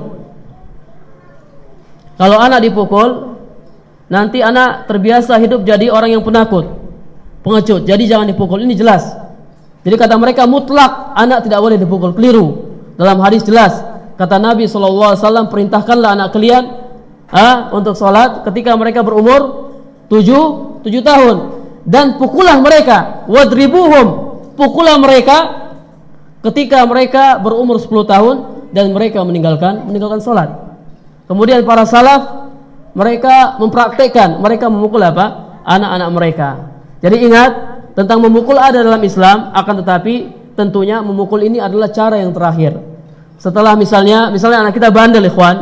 Kalau anak dipukul, nanti anak terbiasa hidup jadi orang yang penakut, pengecut. Jadi jangan dipukul. Ini jelas. Jadi kata mereka mutlak anak tidak boleh dipukul. Keliru. Dalam hadis jelas kata Nabi SAW, perintahkanlah anak kalian untuk sholat ketika mereka berumur 7 tahun, dan pukullah mereka, wadribuhum, pukullah mereka ketika mereka berumur 10 tahun dan mereka meninggalkan sholat. Kemudian para salaf mereka mempraktekkan, mereka memukul anak-anak mereka. Jadi ingat, tentang memukul ada dalam Islam, akan tetapi tentunya memukul ini adalah cara yang terakhir. Setelah misalnya anak kita bandel ikhwan,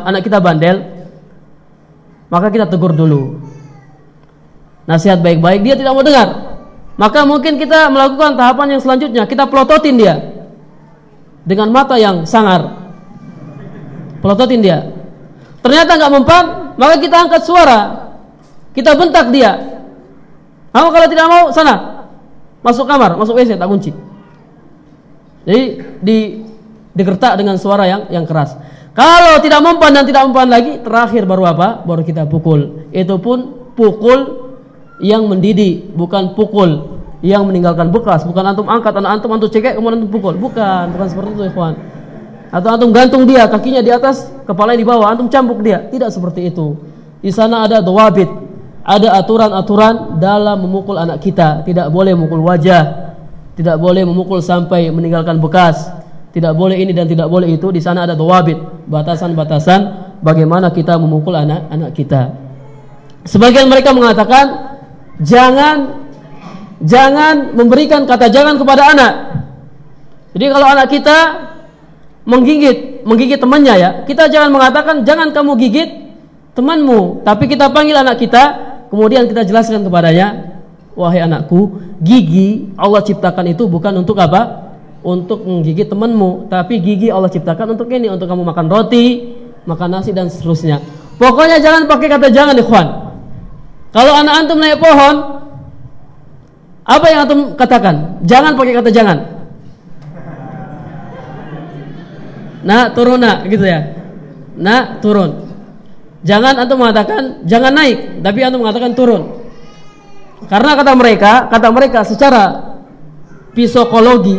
maka kita tegur dulu. Nasihat baik-baik, dia tidak mau dengar. Maka mungkin kita melakukan tahapan yang selanjutnya, kita pelototin dia dengan mata yang sangar. Pelototin dia. Ternyata enggak mempan, maka kita angkat suara. Kita bentak dia. Kamu kalau tidak mau, sana. Masuk kamar, masuk WC, tak kunci. Jadi digertak dengan suara yang keras. Kalau tidak mempan dan tidak mempan lagi, terakhir baru kita pukul. Itu pun pukul yang mendidik, bukan pukul yang meninggalkan bekas. Bukan antum angkat anak antum cekek kemudian antum pukul. Bukan seperti itu ikhwan. Atau antum gantung dia, kakinya di atas, kepalanya di bawah, antum cambuk dia. Tidak seperti itu. Di sana ada dawabit, ada aturan-aturan dalam memukul anak kita. Tidak boleh memukul wajah, tidak boleh memukul sampai meninggalkan bekas, tidak boleh ini dan tidak boleh itu. Di sana ada dawabit, batasan-batasan bagaimana kita memukul anak-anak kita. Sebagian mereka mengatakan jangan memberikan kata jangan kepada anak. Jadi kalau anak kita menggigit temannya ya, kita jangan mengatakan jangan kamu gigit temanmu, tapi kita panggil anak kita, kemudian kita jelaskan kepadanya, wahai anakku, gigi Allah ciptakan itu bukan untuk apa? Untuk menggigit temanmu, tapi gigi Allah ciptakan untuk ini, untuk kamu makan roti, makan nasi dan seterusnya. Pokoknya jangan pakai kata jangan, ikhwan. Kalau anak antum naik pohon, apa yang antum katakan? Jangan pakai kata jangan. Nak turun nak, gitu ya. Nak turun. Jangan antum mengatakan jangan naik, tapi antum mengatakan turun. Karena kata mereka secara psikologi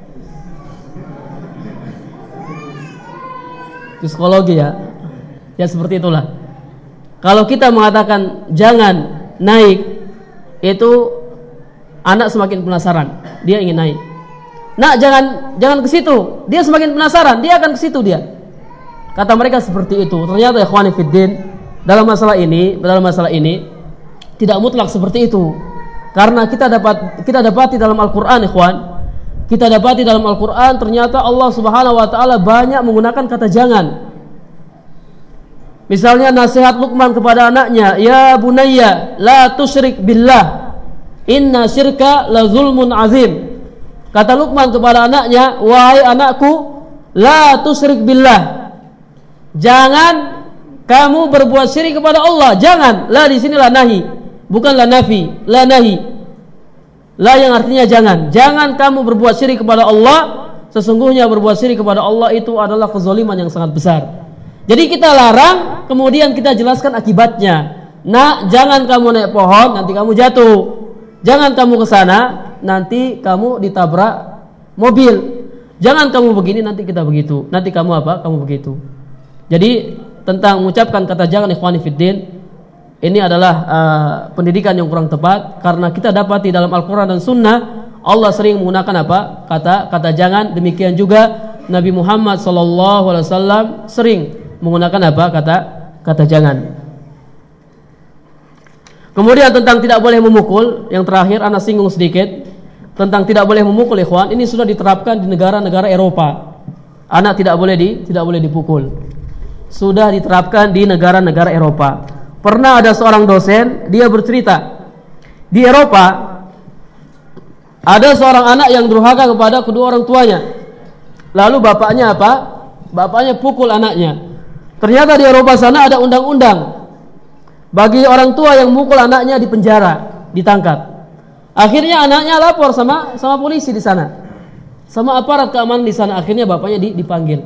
ya seperti itulah. Kalau kita mengatakan jangan naik, itu anak semakin penasaran, dia ingin naik. Nak jangan ke situ, dia semakin penasaran, dia akan ke situ dia. Kata mereka seperti itu. Ternyata ikhwani fiddin, dalam masalah ini tidak mutlak seperti itu. Karena kita dapati dalam Al-Qur'an, ikhwan, kita dapati dalam Al-Qur'an ternyata Allah Subhanahu wa taala banyak menggunakan kata jangan. Misalnya nasihat Luqman kepada anaknya, ya bunayya la tusyrik billah, inna syirka la zulmun azim. Kata Luqman kepada anaknya, wahai anakku, la tusyrik billah, jangan kamu berbuat syirik kepada Allah. Jangan, la di sini la nahi, bukan la nafi, la nahi. La yang artinya jangan kamu berbuat syirik kepada Allah. Sesungguhnya berbuat syirik kepada Allah itu adalah kezaliman yang sangat besar. Jadi kita larang, kemudian kita jelaskan akibatnya. Nak, jangan kamu naik pohon, nanti kamu jatuh. Jangan kamu ke sana, nanti kamu ditabrak mobil. Jangan kamu begini, nanti kita begitu. Nanti kamu apa? Kamu begitu. Jadi tentang mengucapkan kata jangan, ikhwani fiddin, ini adalah pendidikan yang kurang tepat. Karena kita dapati dalam Al-Quran dan Sunnah, Allah sering menggunakan apa? Kata jangan. Demikian juga Nabi Muhammad SAW sering menggunakan apa? Kata jangan. Kemudian tentang tidak boleh memukul, yang terakhir anak singgung sedikit tentang tidak boleh memukul, ikhwan. Ini sudah diterapkan di negara-negara Eropa. Anak tidak boleh dipukul. Sudah diterapkan di negara-negara Eropa. Pernah ada seorang dosen, dia bercerita, di Eropa ada seorang anak yang durhaka kepada kedua orang tuanya. Lalu bapaknya apa? Bapaknya pukul anaknya. Ternyata di Eropa sana ada undang-undang, bagi orang tua yang mukul anaknya di penjara, ditangkap. Akhirnya anaknya lapor sama polisi di sana, sama aparat keamanan di sana. Akhirnya bapaknya dipanggil.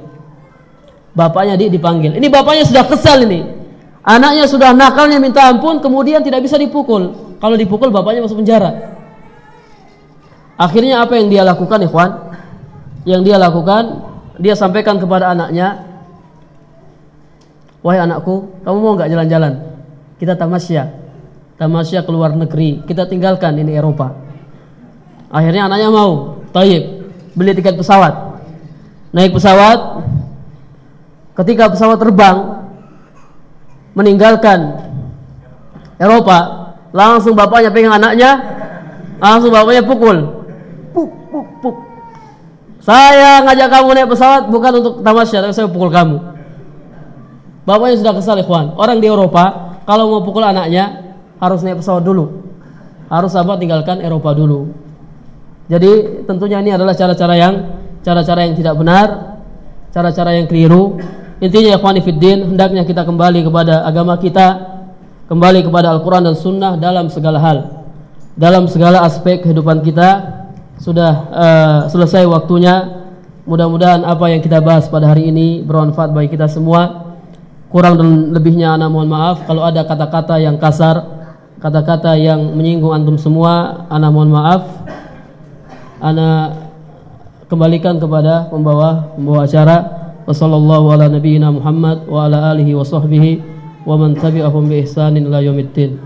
Ini bapaknya sudah kesal ini. Anaknya sudah nakalnya minta ampun, kemudian tidak bisa dipukul. Kalau dipukul bapaknya masuk penjara. Akhirnya apa yang dia lakukan, ikhwan? Yang dia lakukan, dia sampaikan kepada anaknya, wahai anakku, kamu mau enggak jalan-jalan? Kita tamasya ke luar negeri, kita tinggalkan ini Eropa. Akhirnya anaknya mau, tayyib, beli tiket pesawat, naik pesawat. Ketika pesawat terbang meninggalkan Eropa, langsung bapaknya pegang anaknya, langsung bapaknya pukul. Puk. Saya ngajak kamu naik pesawat bukan untuk tamasya, tapi saya pukul kamu. Bapaknya sudah kesal, ikhwan. Orang di Eropa kalau mau pukul anaknya harus naik pesawat dulu, harus tinggalkan Eropa dulu. Jadi tentunya ini adalah cara-cara yang tidak benar, cara-cara yang keliru. Intinya ikhwani fiddin, hendaknya kita kembali kepada agama kita, kembali kepada Al-Quran dan Sunnah dalam segala hal, dalam segala aspek kehidupan kita. Sudah selesai waktunya. Mudah-mudahan apa yang kita bahas pada hari ini bermanfaat bagi kita semua. Kurang dan lebihnya ana mohon maaf. Kalau ada kata-kata yang kasar, kata-kata yang menyinggung antum semua, ana mohon maaf. Ana kembalikan kepada pembawa acara. Wassallallahu ala nabiyyina Muhammad wa ala alihi wa sahbihi wa man tabi'ahum bi ihsanin ila yaumiddin.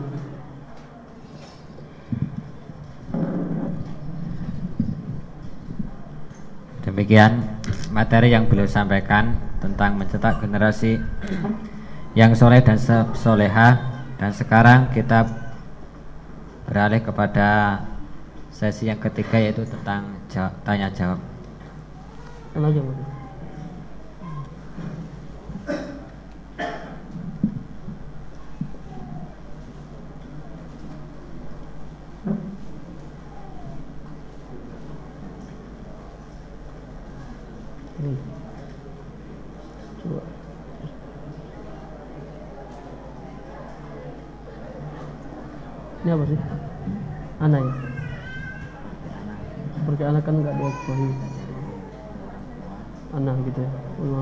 Demikian materi yang beliau sampaikan tentang mencetak generasi yang soleh dan solehah. Dan sekarang kita beralih kepada sesi yang ketiga, yaitu tentang tanya jawab. Ini apa sih? Anak ya? Seperti anak kan nggak diakui. Anak gitu ya.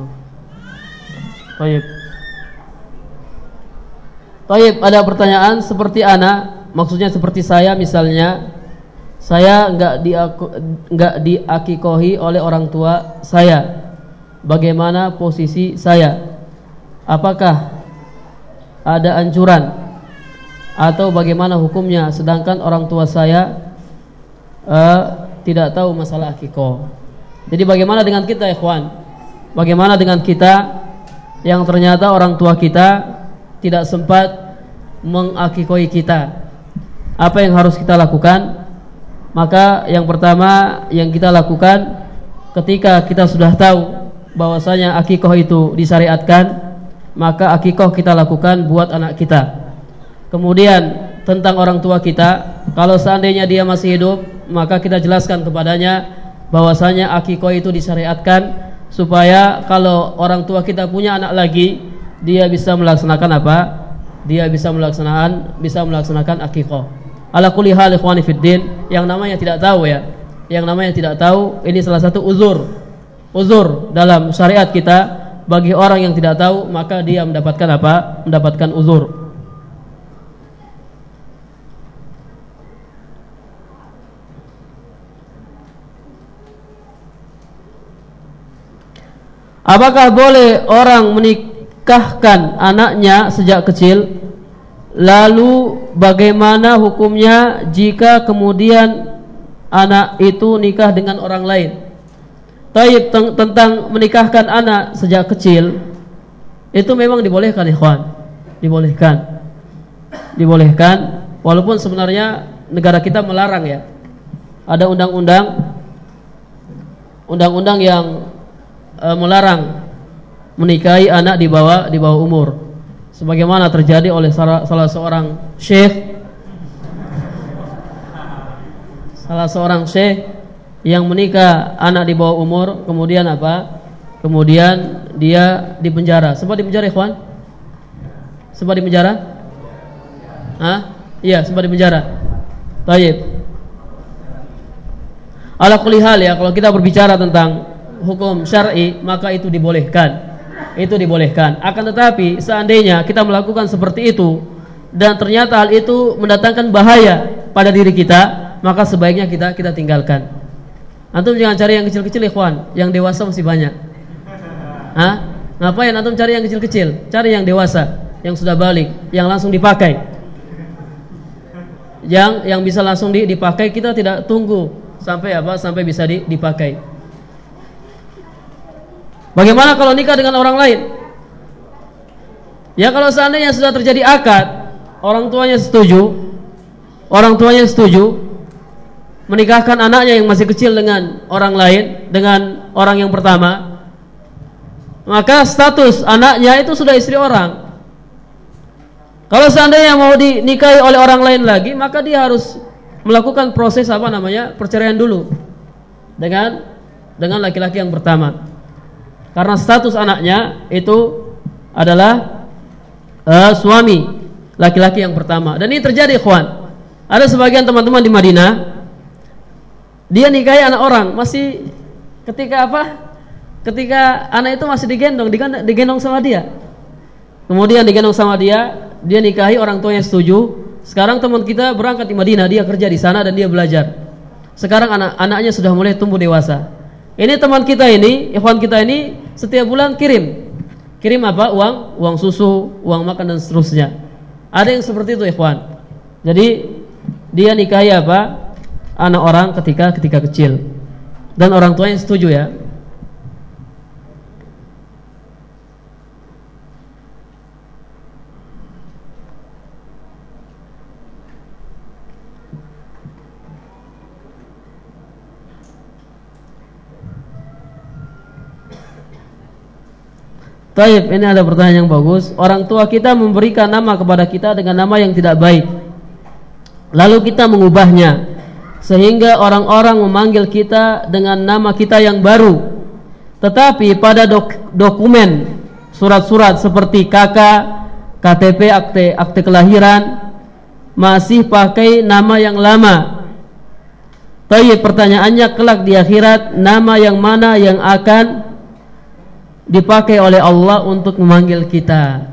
Taib, ada pertanyaan seperti anak, maksudnya seperti saya misalnya, saya nggak diakikohi oleh orang tua saya. Bagaimana posisi saya? Apakah ada anjuran atau bagaimana hukumnya? Sedangkan orang tua saya tidak tahu masalah akikoh. Jadi bagaimana dengan kita, ikhwan? Bagaimana dengan kita yang ternyata orang tua kita tidak sempat mengakikoi kita? Apa yang harus kita lakukan? Maka yang pertama yang kita lakukan, ketika kita sudah tahu bahwasanya akikoh itu disyariatkan, maka akikoh kita lakukan buat anak kita. Kemudian tentang orang tua kita, kalau seandainya dia masih hidup, maka kita jelaskan kepadanya bahwasanya akikoh itu disyariatkan supaya kalau orang tua kita punya anak lagi, dia bisa melaksanakan apa? Dia bisa melaksanakan akikoh. Ala kulli hal ikhwani fiddin, yang namanya tidak tahu ya, yang namanya tidak tahu, ini salah satu uzur dalam syariat kita. Bagi orang yang tidak tahu, maka dia mendapatkan apa? Mendapatkan uzur. Apakah boleh orang menikahkan anaknya sejak kecil? Lalu bagaimana hukumnya jika kemudian anak itu nikah dengan orang lain? Taib, tentang menikahkan anak sejak kecil, itu memang dibolehkan, ikhwan. Dibolehkan walaupun sebenarnya negara kita melarang ya. Ada undang-undang yang melarang menikahi anak di bawah umur, sebagaimana terjadi oleh salah seorang syekh yang menikah anak di bawah umur, kemudian apa? Kemudian dia dipenjara. Sempat dipenjara, ikhwan? Sempat dipenjara? Iya, sempat dipenjara. Baik. Ala kulli hal ya, kalau kita berbicara tentang hukum syar'i, maka itu dibolehkan. Akan tetapi seandainya kita melakukan seperti itu dan ternyata hal itu mendatangkan bahaya pada diri kita, maka sebaiknya kita tinggalkan. Antum jangan cari yang kecil-kecil, ikhwan. Yang dewasa masih banyak. Ngapain antum cari yang kecil-kecil? Cari yang dewasa, yang sudah balik, yang langsung dipakai. Yang bisa langsung dipakai, kita tidak tunggu sampai bisa dipakai. Bagaimana kalau nikah dengan orang lain? Ya kalau seandainya sudah terjadi akad, orang tuanya setuju menikahkan anaknya yang masih kecil dengan orang lain, dengan orang yang pertama, maka status anaknya itu sudah istri orang. Kalau seandainya mau dinikahi oleh orang lain lagi, maka dia harus melakukan proses perceraian dulu dengan laki-laki yang pertama. Karena status anaknya itu adalah suami laki-laki yang pertama. Dan ini terjadi, ikhwan. Ada sebagian teman-teman di Madinah, dia nikahi anak orang masih ketika anak itu masih digendong sama dia. Kemudian digendong sama dia nikahi, orang tuanya setuju. Sekarang teman kita berangkat di Madinah, dia kerja di sana dan dia belajar. Sekarang anaknya sudah mulai tumbuh dewasa. Ini teman kita ini, ikhwan kita ini, setiap bulan kirim apa? Uang susu, uang makan dan seterusnya. Ada yang seperti itu, ikhwan. Jadi dia nikahi apa? Anak orang ketika kecil. Dan orang tuanya setuju ya. Taib, ini ada pertanyaan yang bagus. Orang tua kita memberikan nama kepada kita dengan nama yang tidak baik, lalu kita mengubahnya sehingga orang-orang memanggil kita dengan nama kita yang baru. Tetapi pada dokumen surat-surat seperti KK, KTP, akte kelahiran masih pakai nama yang lama. Taib, pertanyaannya, kelak di akhirat nama yang mana yang akan dipakai oleh Allah untuk memanggil kita?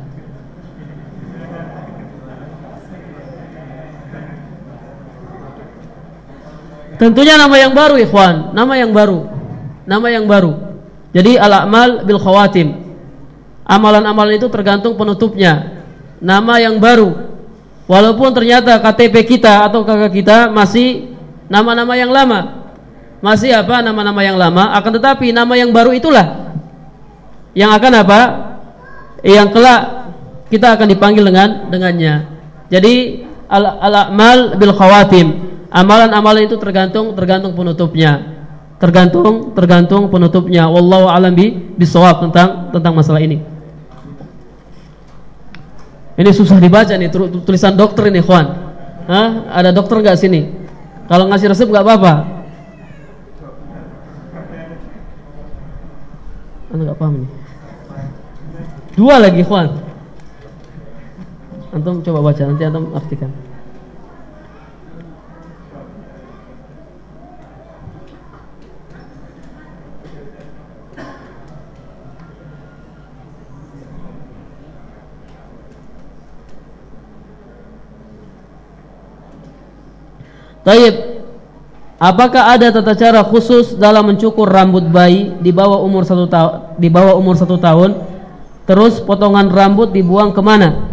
Tentunya nama yang baru, ikhwan, nama yang baru. Jadi al-a'mal bil khawatim, amalan-amalan itu tergantung penutupnya. Nama yang baru, walaupun ternyata KTP kita atau kakak kita masih nama-nama yang lama, masih nama-nama yang lama, akan tetapi nama yang baru itulah yang akan yang kelak kita akan dipanggil dengannya. Jadi al-a'mal bil khawatim, amalan-amalan itu tergantung penutupnya. Tergantung penutupnya. Wallahu a'lam bishawab tentang masalah ini. Ini susah dibaca nih, tulisan dokter ini, ikhwan. Ada dokter enggak sini? Kalau ngasih resep enggak apa-apa. Anda enggak paham nih. Dua lagi, ikhwan. Antum coba baca, nanti antum artikan. Taib, apakah ada tata cara khusus dalam mencukur rambut bayi di bawah umur 1 tahun? Terus potongan rambut dibuang kemana?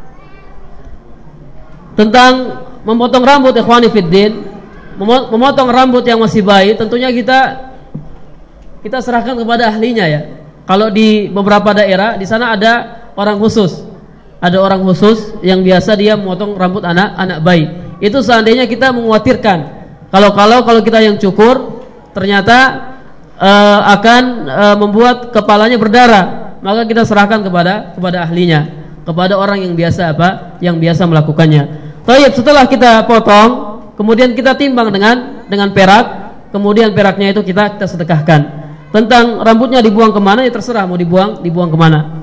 Tentang memotong rambut, ikhwani fiddin, memotong rambut yang masih bayi, tentunya kita serahkan kepada ahlinya ya. Kalau di beberapa daerah di sana ada orang khusus yang biasa dia memotong rambut anak bayi. Itu seandainya kita mengkhawatirkan kalau kita yang cukur ternyata akan membuat kepalanya berdarah, maka kita serahkan kepada ahlinya, kepada orang yang biasa melakukannya. Taib, setelah kita potong, kemudian kita timbang dengan perak, kemudian peraknya itu kita sedekahkan. Tentang rambutnya dibuang kemana, ya terserah mau dibuang kemana.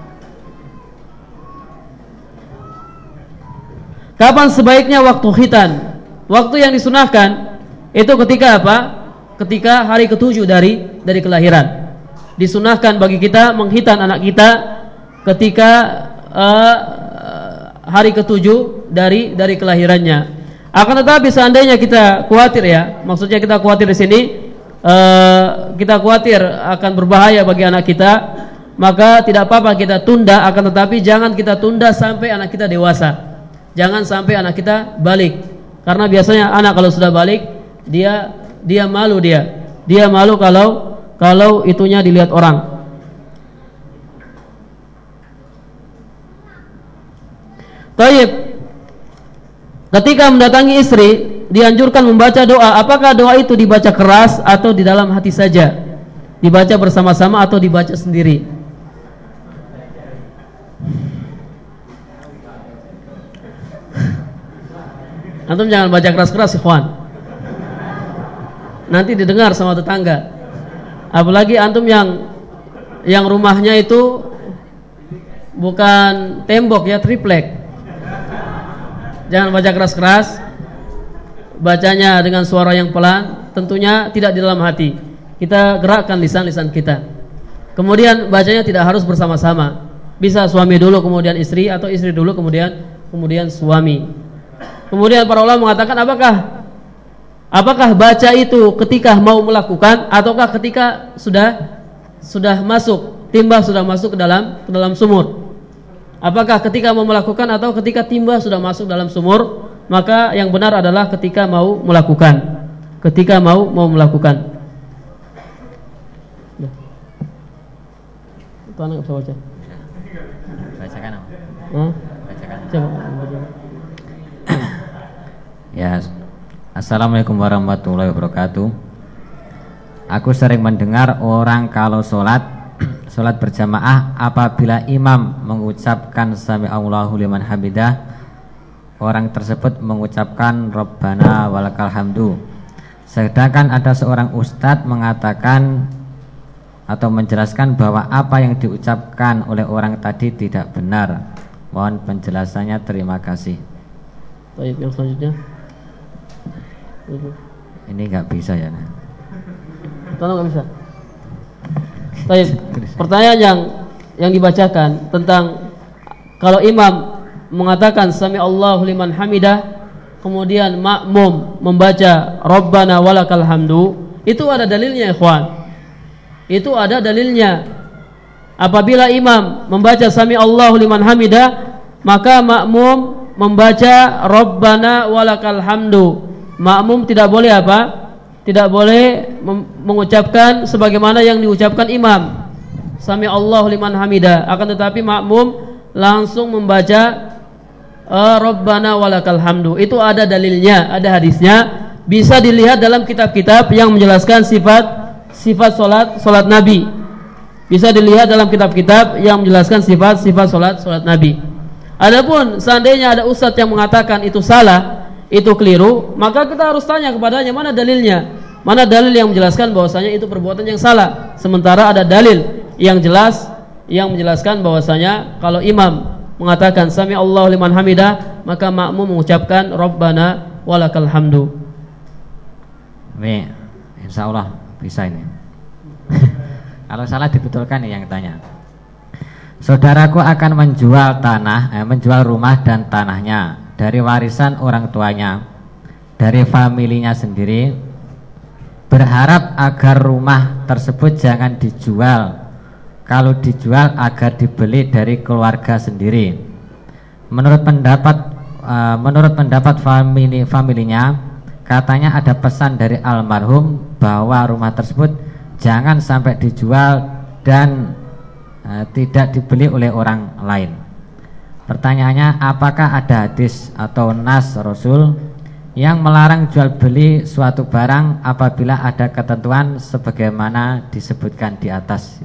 Kapan sebaiknya waktu khitan? Waktu yang disunahkan itu ketika Ketika hari ke-7 dari kelahiran. Disunahkan bagi kita menghitan anak kita ketika hari ke-7 dari kelahirannya. Akan tetapi seandainya kita khawatir ya, maksudnya kita khawatir di sini kita khawatir akan berbahaya bagi anak kita, maka tidak apa-apa kita tunda, akan tetapi jangan kita tunda sampai anak kita dewasa. Jangan sampai anak kita balik. Karena biasanya anak kalau sudah balik dia malu dia malu kalau itunya dilihat orang. Taib, ketika mendatangi istri dianjurkan membaca doa. Apakah doa itu dibaca keras atau di dalam hati saja? Dibaca bersama-sama atau dibaca sendiri? Antum jangan baca keras-keras, ikhwan. Nanti didengar sama tetangga. Apalagi antum yang rumahnya itu bukan tembok ya, triplek. Jangan baca keras-keras. Bacanya dengan suara yang pelan, tentunya tidak di dalam hati. Kita gerakkan lisan-lisan kita. Kemudian bacanya tidak harus bersama-sama. Bisa suami dulu kemudian istri, atau istri dulu kemudian suami. Kemudian para ulama mengatakan apakah baca itu ketika mau melakukan ataukah ketika sudah masuk, timba sudah masuk ke dalam sumur. Apakah ketika mau melakukan atau ketika timba sudah masuk dalam sumur? Maka yang benar adalah ketika mau melakukan. Ketika mau melakukan. Itu anak bisa baca. Bacakan apa? Bacakan. Coba. Ya, Assalamualaikum warahmatullahi wabarakatuh. Aku sering mendengar orang kalau sholat sholat berjamaah apabila imam mengucapkan sami Allahu liman hamidah, orang tersebut mengucapkan Rabbana walakal hamdu, sedangkan ada seorang ustadz mengatakan atau menjelaskan bahwa apa yang diucapkan oleh orang tadi tidak benar. Mohon penjelasannya, terima kasih. Baik, yang selanjutnya. Ini nggak bisa ya. Tolong nggak bisa. Baik, pertanyaan yang dibacakan tentang kalau imam mengatakan sami Allahu liman hamidah, kemudian makmum membaca Rabbana walakal hamdu, itu ada dalilnya, ikhwan. Itu ada dalilnya. Apabila imam membaca sami Allahu liman hamidah, maka makmum membaca Rabbana walakal hamdu. Makmum tidak boleh apa? Tidak boleh mengucapkan sebagaimana yang diucapkan imam, sami Allahu liman hamidah. Akan tetapi makmum langsung membaca Rabbana walakal hamdu. Itu ada dalilnya, ada hadisnya. Bisa dilihat dalam kitab-kitab yang menjelaskan sifat salat Nabi. Bisa dilihat dalam kitab-kitab yang menjelaskan sifat salat Nabi. Adapun seandainya ada ustadz yang mengatakan itu salah, itu keliru, maka kita harus tanya kepadanya mana dalilnya. Mana dalil yang menjelaskan bahwasanya itu perbuatan yang salah. Sementara ada dalil yang jelas yang menjelaskan bahwasanya kalau imam mengatakan sami Allahu liman hamidah, maka makmum mengucapkan Rabbana walakal hamdu. Insyaallah bisa ini. Kalau salah dibetulkan yang tanya. Saudaraku akan menjual rumah dan tanahnya dari warisan orang tuanya, dari familinya sendiri. Berharap agar rumah tersebut jangan dijual. Kalau dijual agar dibeli dari keluarga sendiri. Menurut pendapat familinya, katanya ada pesan dari almarhum bahwa rumah tersebut jangan sampai dijual dan tidak dibeli oleh orang lain. Pertanyaannya, apakah ada hadis atau nas Rasul yang melarang jual beli suatu barang apabila ada ketentuan sebagaimana disebutkan di atas?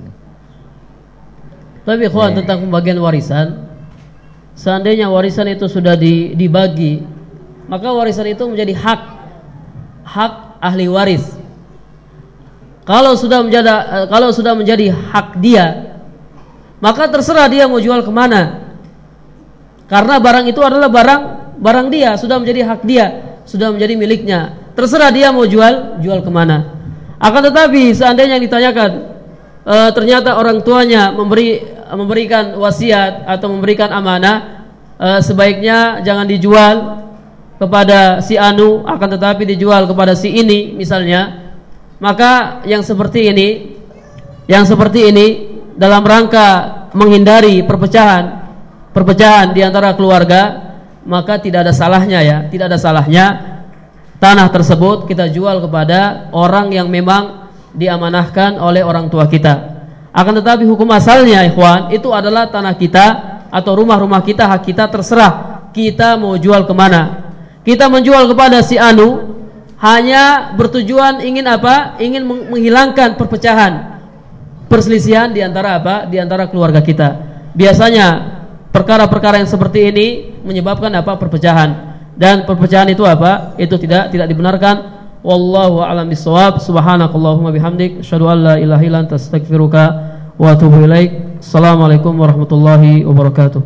Tapi ikhwan, tentang pembagian warisan, seandainya warisan itu sudah dibagi, maka warisan itu menjadi hak ahli waris. Kalau sudah menjadi hak dia, maka terserah dia mau jual kemana. Karena barang itu adalah barang dia, sudah menjadi hak dia, sudah menjadi miliknya. Terserah dia mau jual kemana. Akan tetapi seandainya yang ditanyakan ternyata orang tuanya memberikan wasiat atau memberikan amanah, sebaiknya jangan dijual kepada si anu, akan tetapi dijual kepada si ini misalnya, maka yang seperti ini dalam rangka menghindari perpecahan di antara keluarga, maka tidak ada salahnya tanah tersebut kita jual kepada orang yang memang diamanahkan oleh orang tua kita. Akan tetapi hukum asalnya, ikhwan, itu adalah tanah kita atau rumah-rumah kita, hak kita, terserah kita mau jual kemana. Kita menjual kepada si anu hanya bertujuan ingin apa? Ingin menghilangkan perselisihan di antara keluarga kita. Biasanya perkara-perkara yang seperti ini menyebabkan perpecahan, dan perpecahan itu itu tidak dibenarkan. Wallahu a'lam bissawab. Subhanakallahumma bihamdik, asyhadu an la ilaha illa anta, astaghfiruka wa atubu ilaik. Assalamualaikum warahmatullahi wabarakatuh.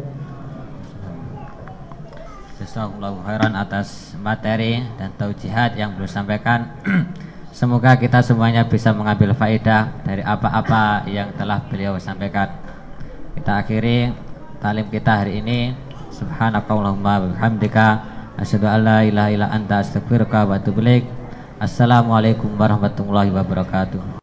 Jazakallahu khairan atas materi dan taujihat yang beliau sampaikan. Semoga kita semuanya bisa mengambil faedah dari apa-apa yang telah beliau sampaikan. Kita akhiri talim kita hari ini. Subhanakallahumma bihamdika, asyhadu an la ilaha illa anta, astaghfiruka wa atubu ilaik. Assalamualaikum warahmatullahi wabarakatuh.